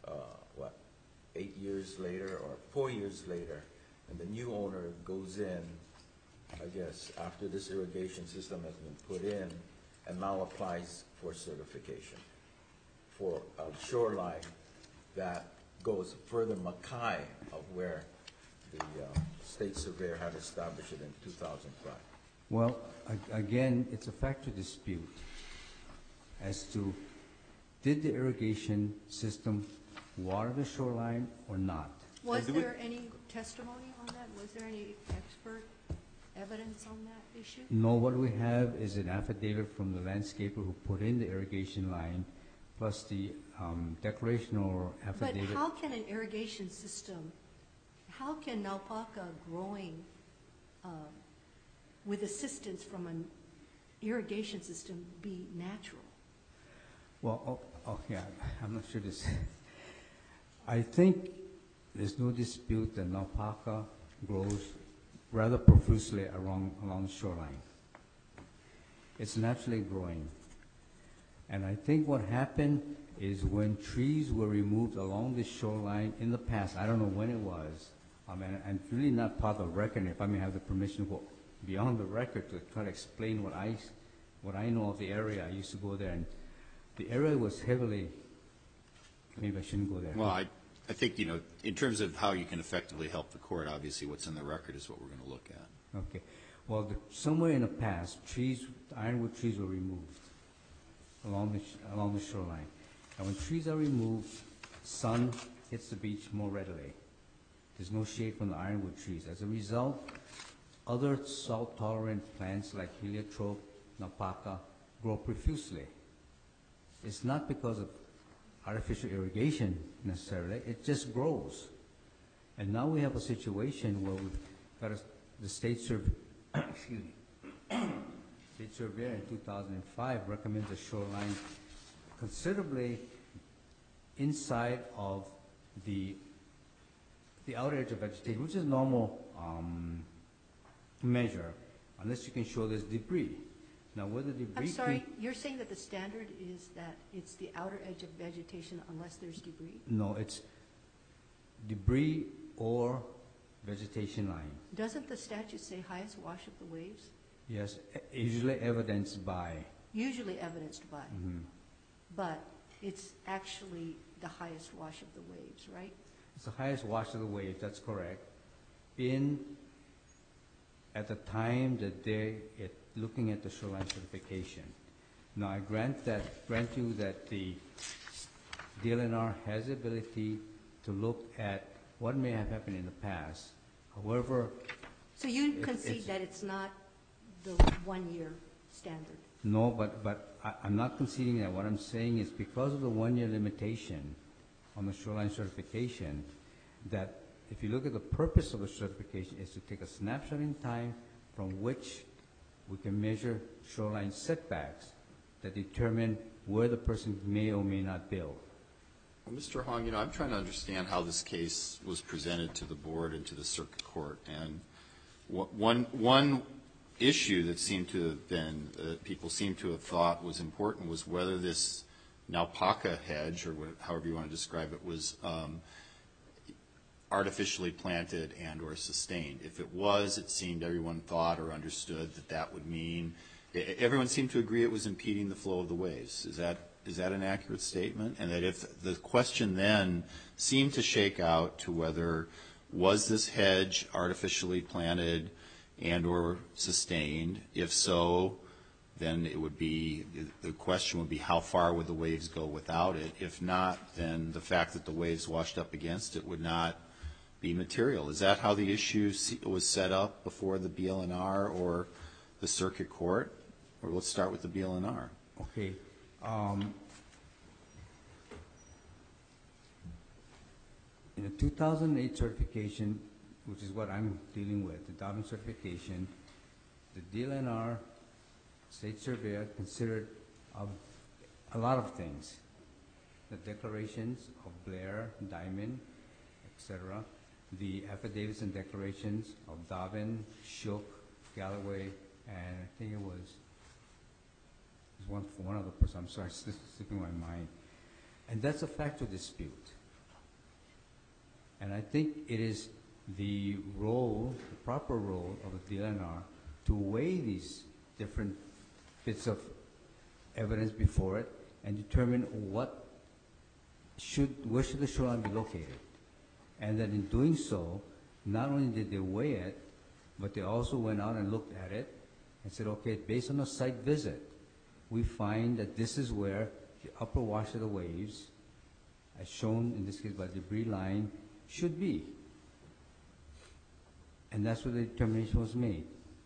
8 years later or 4 years later, and the new owner goes in, I guess, after this irrigation system has been put in, and now applies for certification for a shoreline that goes further Mackay of where the state surveyor had established it in 2005. Well, again, it's a factual dispute as to did the irrigation system water the shoreline or not? Was do we- there any testimony on that? Was there any expert evidence on that issue? No, what we have is an affidavit from the landscaper who put in the irrigation line, plus the declaration or But affidavit. how can an irrigation system, how can Naupaka growing with assistance from an irrigation system be natural? Well, okay, I'm not sure this. I think there's no dispute that Naupaka grows rather profusely along the shoreline. It's naturally growing. And I think what happened is when trees were removed along the shoreline in the past, I don't know when it was, and really not part of the record, if I may have the permission to go beyond the record to try to explain what I know of the area. I used to go there, and the area was heavily, maybe I shouldn't go there. Well, I think, in terms of how you can effectively help the court, obviously what's in the record is what we're going to look at. Okay. Well, somewhere in the past, ironwood trees were removed along the shoreline. And when trees are removed, sun hits the beach more readily. There's no shade from the ironwood trees. As a result, other salt-tolerant plants like heliotrope, Naupaka grow profusely. It's not because of artificial irrigation necessarily, it just grows. And now we have a situation where we've got the state excuse me, State Surveyor in 2005 recommends a shoreline considerably inside of the outer edge of vegetation, which is normal measure, unless you can show there's debris. Now, whether debris I'm sorry, you're saying that the standard is that it's the outer edge of vegetation unless there's debris? No, it's debris or vegetation line. Doesn't the statute say highest wash of the waves? Yes, usually evidenced by. Usually evidenced by, Mhm. but it's actually the highest wash of the waves, right? It's the highest wash of the wave, that's correct. At the time that they're looking at the shoreline certification. Now, I grant you that the DLNR has the ability to look at what may have happened in the past. However, So you It's- concede it's- that it's not the 1-year standard? no, but I'm not conceding that. What I'm saying is because of the 1-year limitation on the shoreline certification, that if you look at the purpose of the certification is to take a snapshot in time from which we can measure shoreline setbacks that determine where the person may or may not build. Well, Mr. Hong, I'm trying to understand how this case was presented to the board and to the circuit court. And one issue that seemed to have been, people seem to have thought was important was whether this Naupaka hedge, or however you want to describe it, was artificially planted and or sustained. If it was, it seemed everyone thought or understood that would mean, everyone seemed to agree it was impeding the flow of the waves. Is that an accurate statement? And that if the question then seemed to shake out to whether was this hedge artificially planted and or sustained, if so, then it would be, the question would be how far would the waves go without it? If not, then the fact that the waves washed up against it would not be material. Is that how the issue was set up before the BLNR or the circuit court? Or let's start with the BLNR. Okay. In the 2008 certification, which is what I'm dealing with, the Dobbin certification, the DLNR state surveyor considered a lot of things. The declarations of Blair, Diamond, etc., the affidavits and declarations of Dobbin, Shook, Galloway, and I think it was one other person, I'm sorry, it's slipping my mind. And that's a factual dispute. And I think it is the role, the proper role of the DLNR to weigh these different bits of evidence before it and determine where should the shoreline be located. And that in doing so, not only did they weigh it, but they also went out and looked at it and said, okay, based on a site visit, we find that this is where the upper wash of the waves, as shown in this case by the debris line, should be. And that's where the determination was made.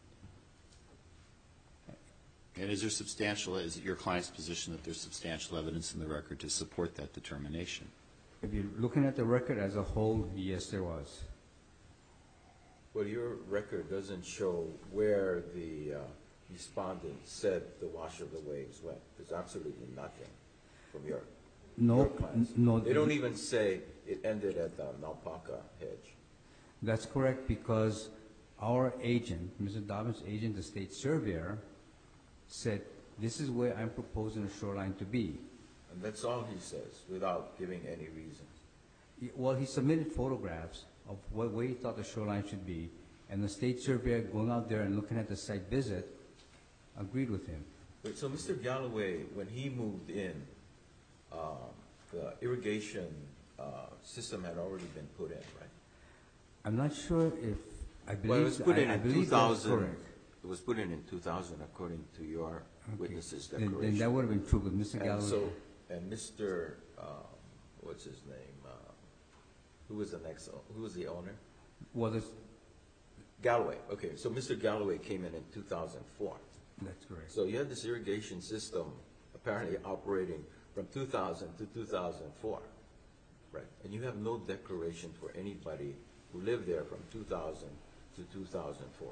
And is it your client's position that there's substantial evidence in the record to support that determination? If you're looking at the record as a whole, yes, there was. Well, your record doesn't show where the respondent said the wash of the waves went. There's absolutely nothing from your clients. No. They don't even say it ended at the Naupaka hedge. That's correct, because our agent, Mr. Dobbin's agent, the state surveyor, said, this is where I'm proposing a shoreline to be. And that's all he says, without giving any reasons. Well, he submitted photographs of where he thought the shoreline should be, and the state surveyor going out there and looking at the site visit agreed with him. Wait, so Mr. Galloway, when he moved in, the irrigation system had already been put in, right? I'm not sure if, I believe, Well, it was put in I in believe that's 2000. correct. It was put in 2000, according to your witness's Then declaration. that would have been true, but Mr. And Galloway. so, and Mr., what's his name? Who was the owner? Well, this, Galloway. Okay, so Mr. Galloway came in 2004. that's correct. So you had this irrigation system apparently operating from 2000 to 2004, right? And you have no declaration for anybody who lived there from 2000 to 2004.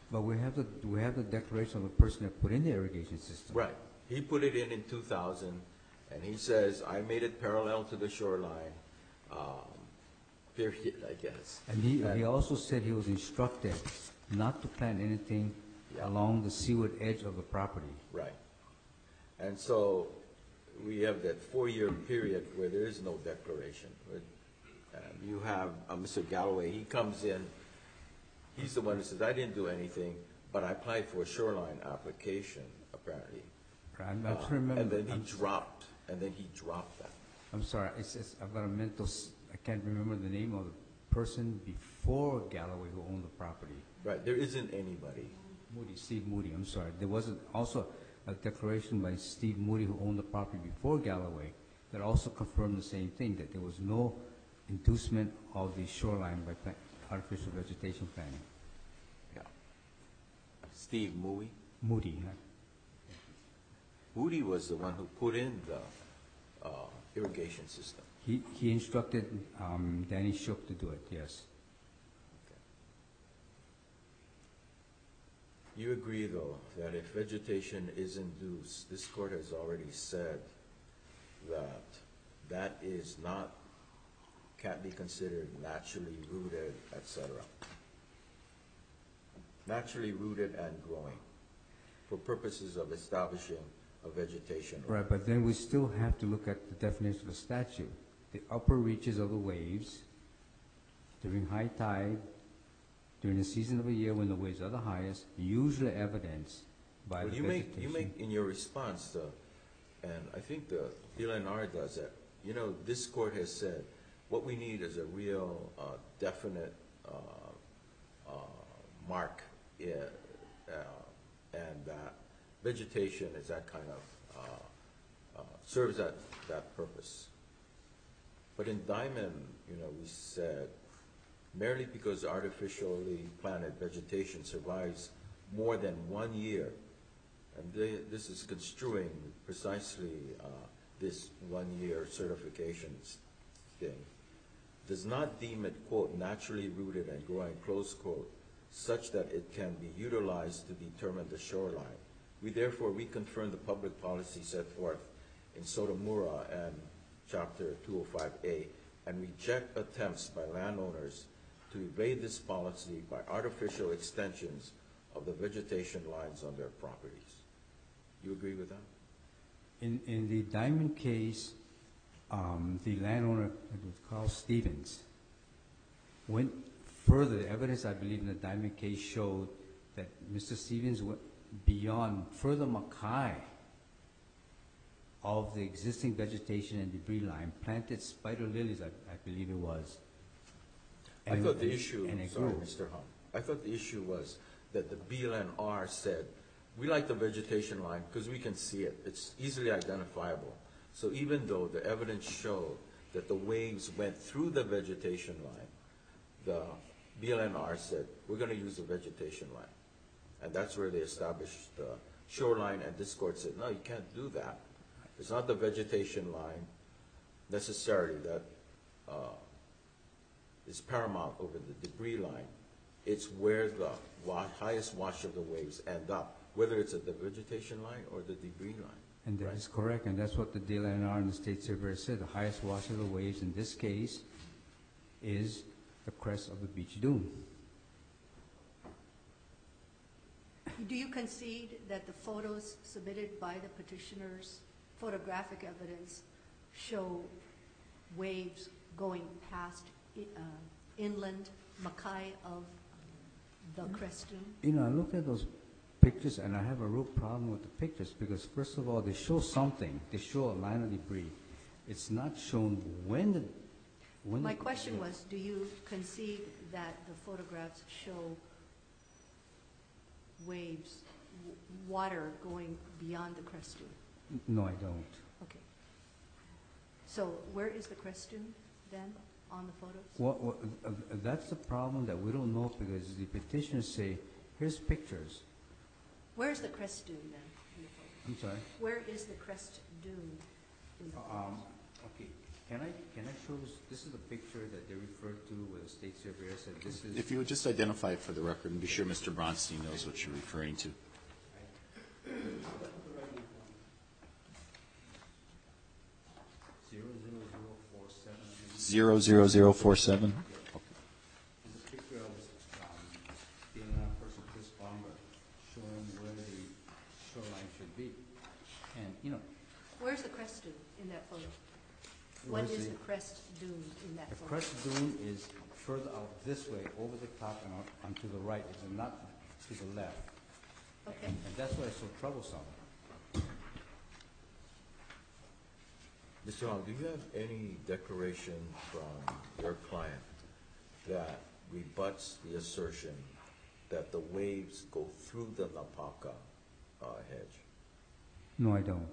But we have the declaration of the person that put in the irrigation system. Right. He put it in 2000, and he says, I made it parallel to the shoreline, period, I guess. And he also said he was instructed not to plant anything along the seaward edge of the property. Right. And so we have that 4-year period where there is no declaration. You have Mr. Galloway, he comes in, he's the one who says, I didn't do anything, but I applied for a shoreline application, apparently. I'm trying to remember. And then he dropped that. I'm sorry, I've got a mental, I can't remember the name of the person before Galloway who owned the property. Right, there isn't anybody. Steve Moody, I'm sorry. There was also a declaration by Steve Moody who owned the property before Galloway that also confirmed the same thing, that there was no inducement of the shoreline by artificial vegetation planting. Yeah. Steve Moody? Moody, huh? Moody was the one who put in the irrigation system. He instructed Danny Shook to do it, yes. You agree, though, that if vegetation is induced, this court has already said that that is not, can't be considered naturally rooted, etc. Naturally rooted and growing for purposes of establishing a vegetation. Right, but then we still have to look at the definition of the statute. The upper reaches of the waves during high tide, during the season of the year when the waves are the highest, usually evidenced by the vegetation. You make in your response, and I think the DLNR does that, you know, this court has said what we need is a real definite mark, and that vegetation is that kind of, serves that purpose. But in Diamond, you know, we said, merely because artificially planted vegetation survives more than 1 year, and this is construing precisely this 1 year certification thing, does not deem it, quote, naturally rooted and growing, close quote, such that it can be utilized to determine the shoreline. We therefore reconfirm the public policy set forth in Sotomura and Chapter 205A and reject attempts by landowners to evade this policy by artificial extensions of the vegetation lines on their properties. You agree with that? In the Diamond case, the landowner, it was Carl Stevens, went further. The evidence, I believe, in the Diamond case showed that Mr. Stevens went beyond further Mackay of the existing vegetation and debris line, planted spider lilies, I believe it was. I thought the issue, sorry, grew. Mr. Hung, I thought the issue was that the BLNR said, we like the vegetation line because we can see it. It's easily identifiable. So even though the evidence showed that the waves went through the vegetation line, the BLNR said, we're going to use the vegetation line. And that's where they established the shoreline, and this court said, no, you can't do that. It's not the vegetation line necessarily that is paramount over the debris line. It's where the highest wash of the waves end up, whether it's at the vegetation line or the debris line. And that is correct, and that's what the DLNR and the State Surveyor said. The highest wash of the waves in this case is the crest of the beach dune. Do you concede that the photos submitted by the petitioners, photographic evidence, show waves going past inland Mackay of the crest dune? You know, I looked at those pictures and I have a real problem with the pictures because first of all, they show something. They show a line of debris. It's not shown when My question was, do you concede that the photographs show waves, water going beyond the crest dune? No, I don't. Okay. So where is the crest dune then on the photos? Well, that's the problem that we don't know because the petitioners say, here's pictures. Where's the crest dune then in the photos? I'm sorry? Where is the crest dune in the photos? Okay. Can I show this is the picture that they referred to where the state surveyor said this is. If you would just identify it for the record and be sure Mr. Bronstein knows what you're referring to. 00047. There's a picture of this being a person, Chris Bomber, showing where the shoreline should be. And, you know, Where's the crest dune in that photo? When Where's is the- the crest dune in that the photo? crest dune is further out this way, over the top and out and to the right. It's not to the left. Okay. And that's why it's so troublesome. Mr. Hong, do you have any declaration from your client that rebuts the assertion that the waves go through the Napaka hedge? No, I don't.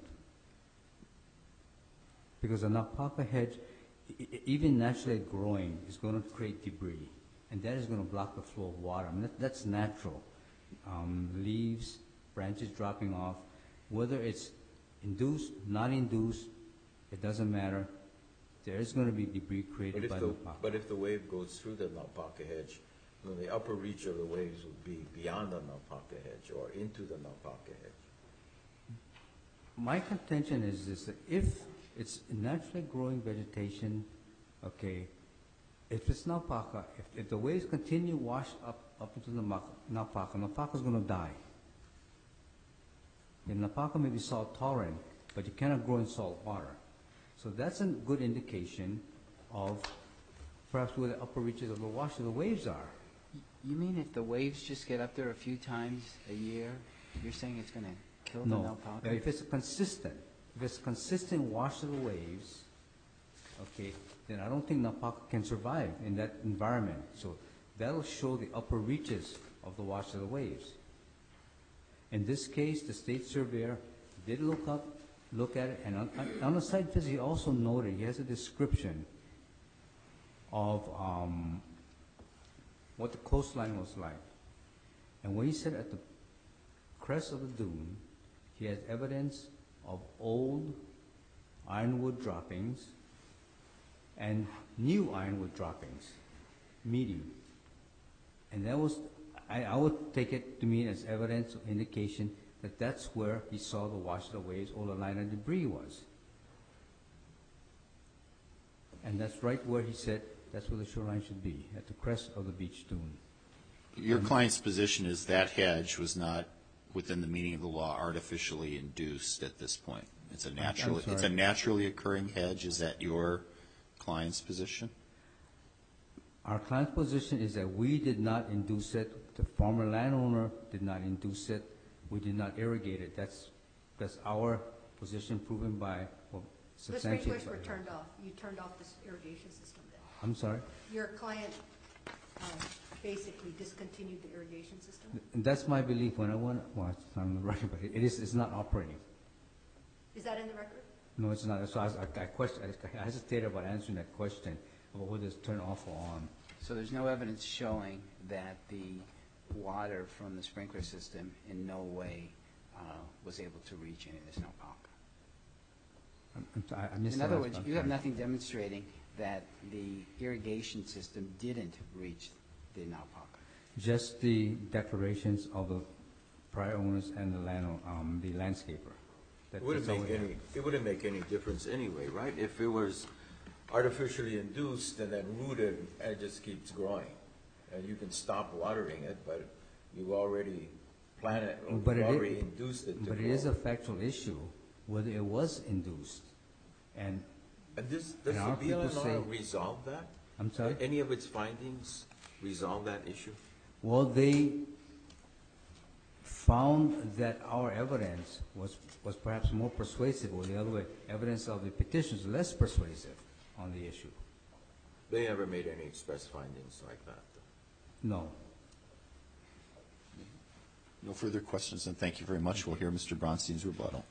Because a Napaka hedge, even naturally growing, is going to create debris. And that is going to block the flow of water. I mean, that's natural. Leaves, branches dropping off, whether it's induced, not induced, it doesn't matter. There is going to be debris created by Napaka. But if the wave goes through the Napaka hedge, then the upper reach of the waves would be beyond the Napaka hedge or into the Napaka hedge. My contention is this, that if it's naturally growing vegetation, okay, if it's Napaka, if the waves continue wash up into the Napaka is going to die. And Napaka may be salt tolerant, but you cannot grow in salt water. So that's a good indication of perhaps where the upper reaches of the wash of the waves are. You mean if the waves just get up there a few times a year, you're saying it's going to kill the No, Naupaka? if it's consistent wash of the waves, okay, then I don't think Napaka can survive in that environment. So that'll show the upper reaches of the wash of the waves. In this case, the state surveyor did look at it, and on the site visit, he also noted, he has a description of what the coastline was like. And when he said at the crest of the dune, he has evidence of old ironwood droppings and new ironwood droppings meeting. And that was, I would take it to mean as evidence or indication that that's where he saw the wash of the waves or the line of debris was. And that's right where he said that's where the shoreline should be, at the crest of the beach dune. Your client's position is that hedge was not, within the meaning of the law, artificially induced at this point. It's a naturally occurring hedge. Is that your client's position? Our client's position is that we did not induce it. The former landowner did not induce it. We did not irrigate it. That's our position proven by, well, The substantiated. sprinklers were turned off. You turned off this irrigation system then. I'm sorry? Your client basically discontinued the irrigation system? And that's my belief when I went, well, it's not on the record, but it's not operating. Is that in the record? No, it's not. So I hesitated about answering that question about whether it's turned off or on. So there's no evidence showing that the water from the sprinkler system in no way was able to reach any of this Naupaka. I missed In that other last words, part. you have nothing demonstrating that the irrigation system didn't reach the Naupaka. Just the declarations of the prior owners and the landscaper. It wouldn't make any difference anyway, right? If it was artificially induced and then rooted and it just keeps growing. And you can stop watering it, but you've already planted, you've already induced it to grow. But it is a factual issue whether it was induced. And Does the our people say- BLNR resolve that? I'm sorry? Any of its findings resolve that issue? Well, they found that our evidence was perhaps more persuasive, or the other way, evidence of the petitions less persuasive on the issue. They never made any express findings like that. No. No further questions, and thank you very much. We'll hear Mr. Bronstein's rebuttal.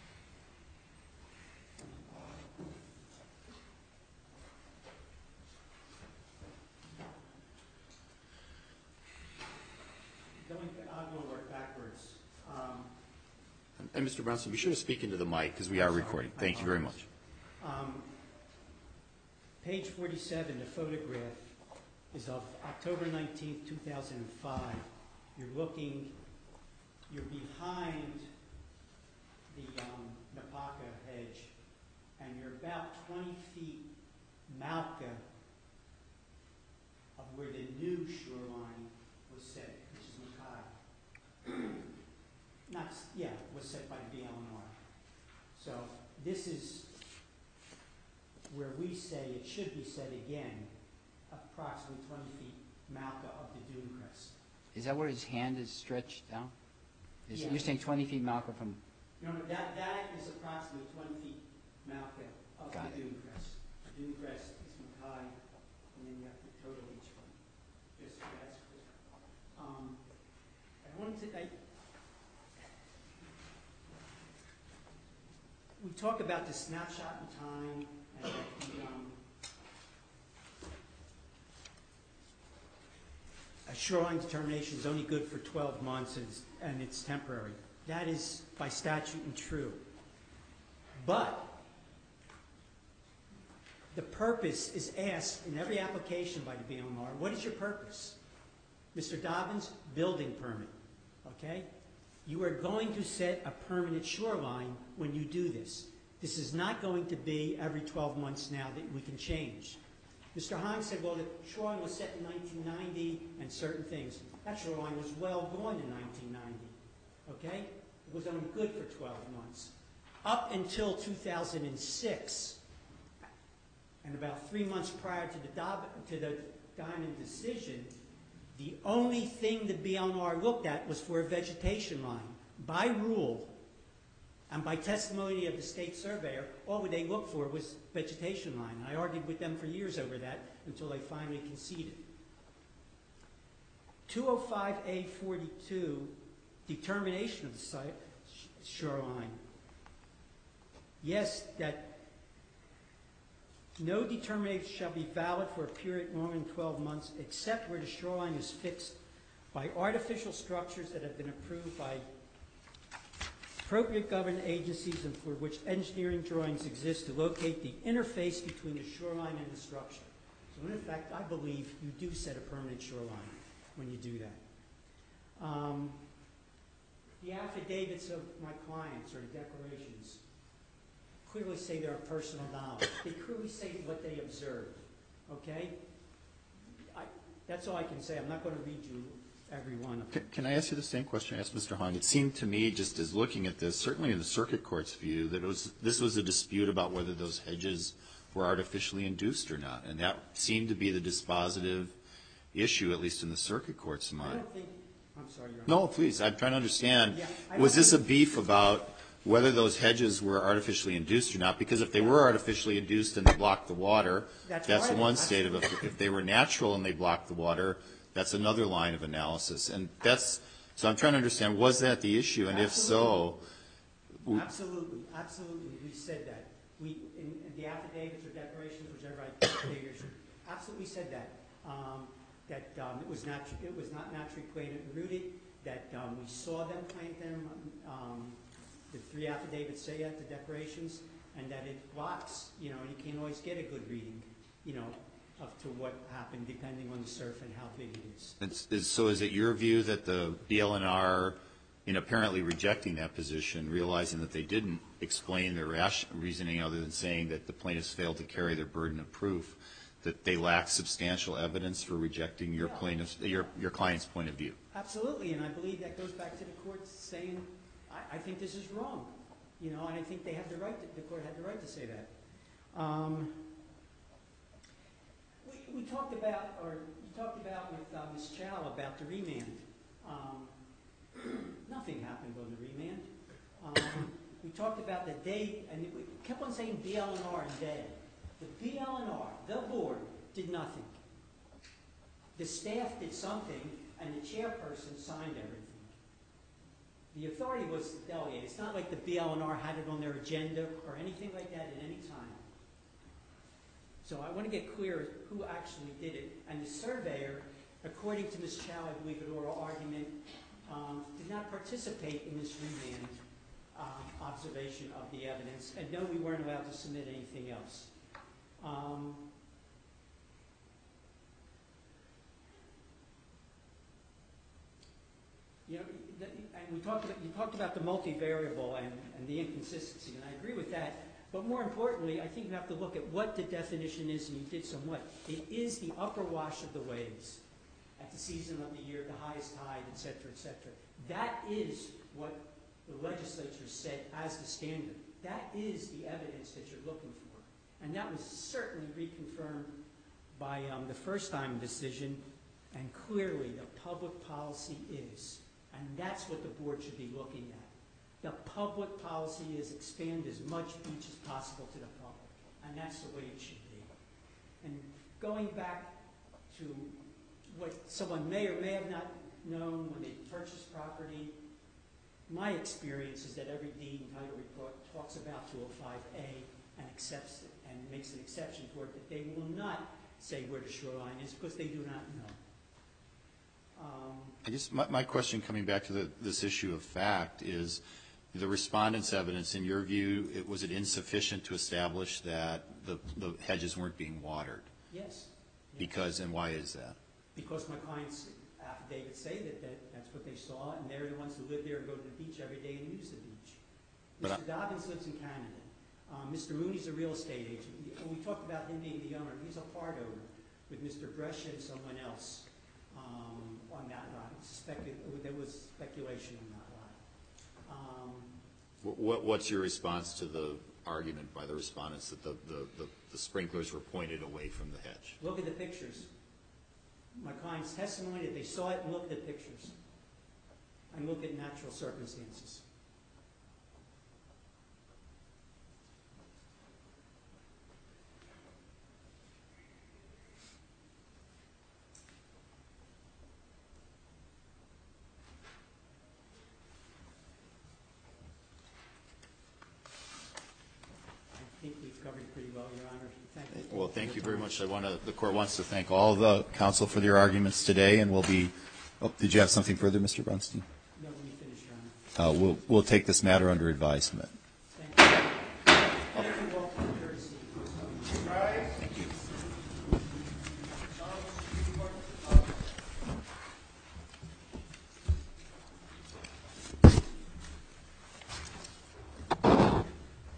I'll go work backwards. And Mr. Bronstein, be sure to speak into the mic, because we are recording. Thank you very much. Page 47, the photograph is of October 19th, 2005. You're behind the Napaka hedge, and you're about 20 feet Malka of where the new shoreline was set, which is Mackay. Was set by the BLNR. So this is where we say it should be set again, approximately 20 feet Malka of the dune crest. Is that where his hand is stretched down? Yeah. You're saying 20 feet Malka from, No, that is approximately 20 feet Malka of Got the it. dune crest. The dune crest is Mackay, and then you have to total each one. Just so that's clear. We talk about the snapshot in time, and that a shoreline determination is only good for 12 months and it's temporary. That is by statute and true. But the purpose is asked in every application by the BLNR. What is your purpose? Mr. Dobbins, building permit. Okay? You are going to set a permanent shoreline when you do this. This is not going to be every 12 months now that we can change. Mr. Hines said, well, the shoreline was set in 1990 and certain things. That shoreline was well gone in 1990. Okay? It was only good for 12 months. Up until 2006, and about 3 months prior to the Diamond decision, the only thing the BLNR looked at was for a vegetation line. By rule, and by testimony of the state surveyor, all they looked for was vegetation line. I argued with them for years over that until they finally conceded. 205A42, determination of the site, shoreline. Yes, that no determination shall be valid for a period longer than 12 months except where the shoreline is fixed by artificial structures that have been approved by appropriate government agencies and for which engineering drawings exist to locate the interface between the shoreline and the structure. So in effect, I believe you do set a permanent shoreline when you do that. The affidavits of my clients or the declarations clearly say they're of personal knowledge. They clearly say what they observed. Okay? That's all I can say. I'm not going to read you every one of them. Can I ask you the same question I asked Mr. Hahn? It seemed to me, just as looking at this, certainly in the circuit court's view, that this was a dispute about whether those hedges were artificially induced or not, and that seemed to be the dispositive issue, at least in the circuit court's mind. I don't think, I'm sorry, Your Honor. No, please, I'm trying to understand. Yeah, Was this a beef about whether those hedges were artificially induced or not? Because if they were artificially induced and they blocked the water, that's one state of it. If they were natural and they blocked the water, that's another line of analysis. And that's, so I'm trying to understand, was that the issue? And if so... Absolutely, absolutely, we said that. We, in the affidavits or declarations, whichever I absolutely said that. It was not naturally planted and rooted, that we saw them plant them, the three affidavits say that, the declarations, and that it blocks, and you can't always get a good reading, of to what happened depending on the surf and how big it is. So is it your view that the BLNR, in apparently rejecting that position, realizing that they didn't explain their reasoning other than saying that the plaintiffs failed to carry their burden of proof, that they lack substantial evidence for rejecting your client's point of view? Absolutely, and I believe that goes back to the court saying, I think this is wrong, and I think they have the right. The court had the right to say that. We talked about, or you talked about with Ms. Chow about the remand. Nothing happened on the remand. We talked about the date, and we kept on saying BLNR and day. The BLNR, the board, did nothing. The staff did something, and the chairperson signed everything. The authority was the delegate. It's not like the BLNR had it on their agenda or anything like that at any time. So I want to get clear who actually did it. And the surveyor, according to Ms. Chow, I believe, an oral argument, did not participate in this remand observation of the evidence. And no, we weren't allowed to submit anything else. You know, and you talked about the multivariable and the inconsistency, and I agree with that. But more importantly, I think you have to look at what the definition is, and you did somewhat. It is the upper wash of the waves at the season of the year, the highest tide, et cetera, et cetera. That is what the legislature said as the standard. That is the evidence that you're looking for. And that was certainly reconfirmed by the first time decision, and clearly the public policy is. And that's what the board should be looking at. The public policy is expand as much beach as possible to the public. And that's the way it should be. And going back to what someone may or may have not known when they purchased property, my experience is that every deed and title report talks about 205A and accepts it and makes an exception for it, that they will not say where the shoreline is because they do not know. I guess my question coming back to this issue of fact is the respondent's evidence, in your view, was it insufficient to establish that the hedges weren't being watered? Yes. Because, and why is that? Because my clients' affidavits say that that's what they saw, and they're the ones who live there and go to the beach every day and use the beach. Mr. Dobbins lives in Canada. Mr. Mooney's a real estate agent. We talked about him being the owner. He's a part owner with Mr. Brescia and someone else on that lot. There was speculation on that lot. What's your response to the argument by the respondents that the sprinklers were pointed away from the hedge? Look at the pictures. My client's testimony that they saw it and looked at pictures. And look at natural circumstances. I think we've covered it pretty well, Your Honor. Thank you. Well, thank you very much. The court wants to thank all the counsel for their arguments today, and we'll be. Oh, did you have something further, Mr. Bronstein? No, let me finish, Your Honor. We'll take this matter under advisement.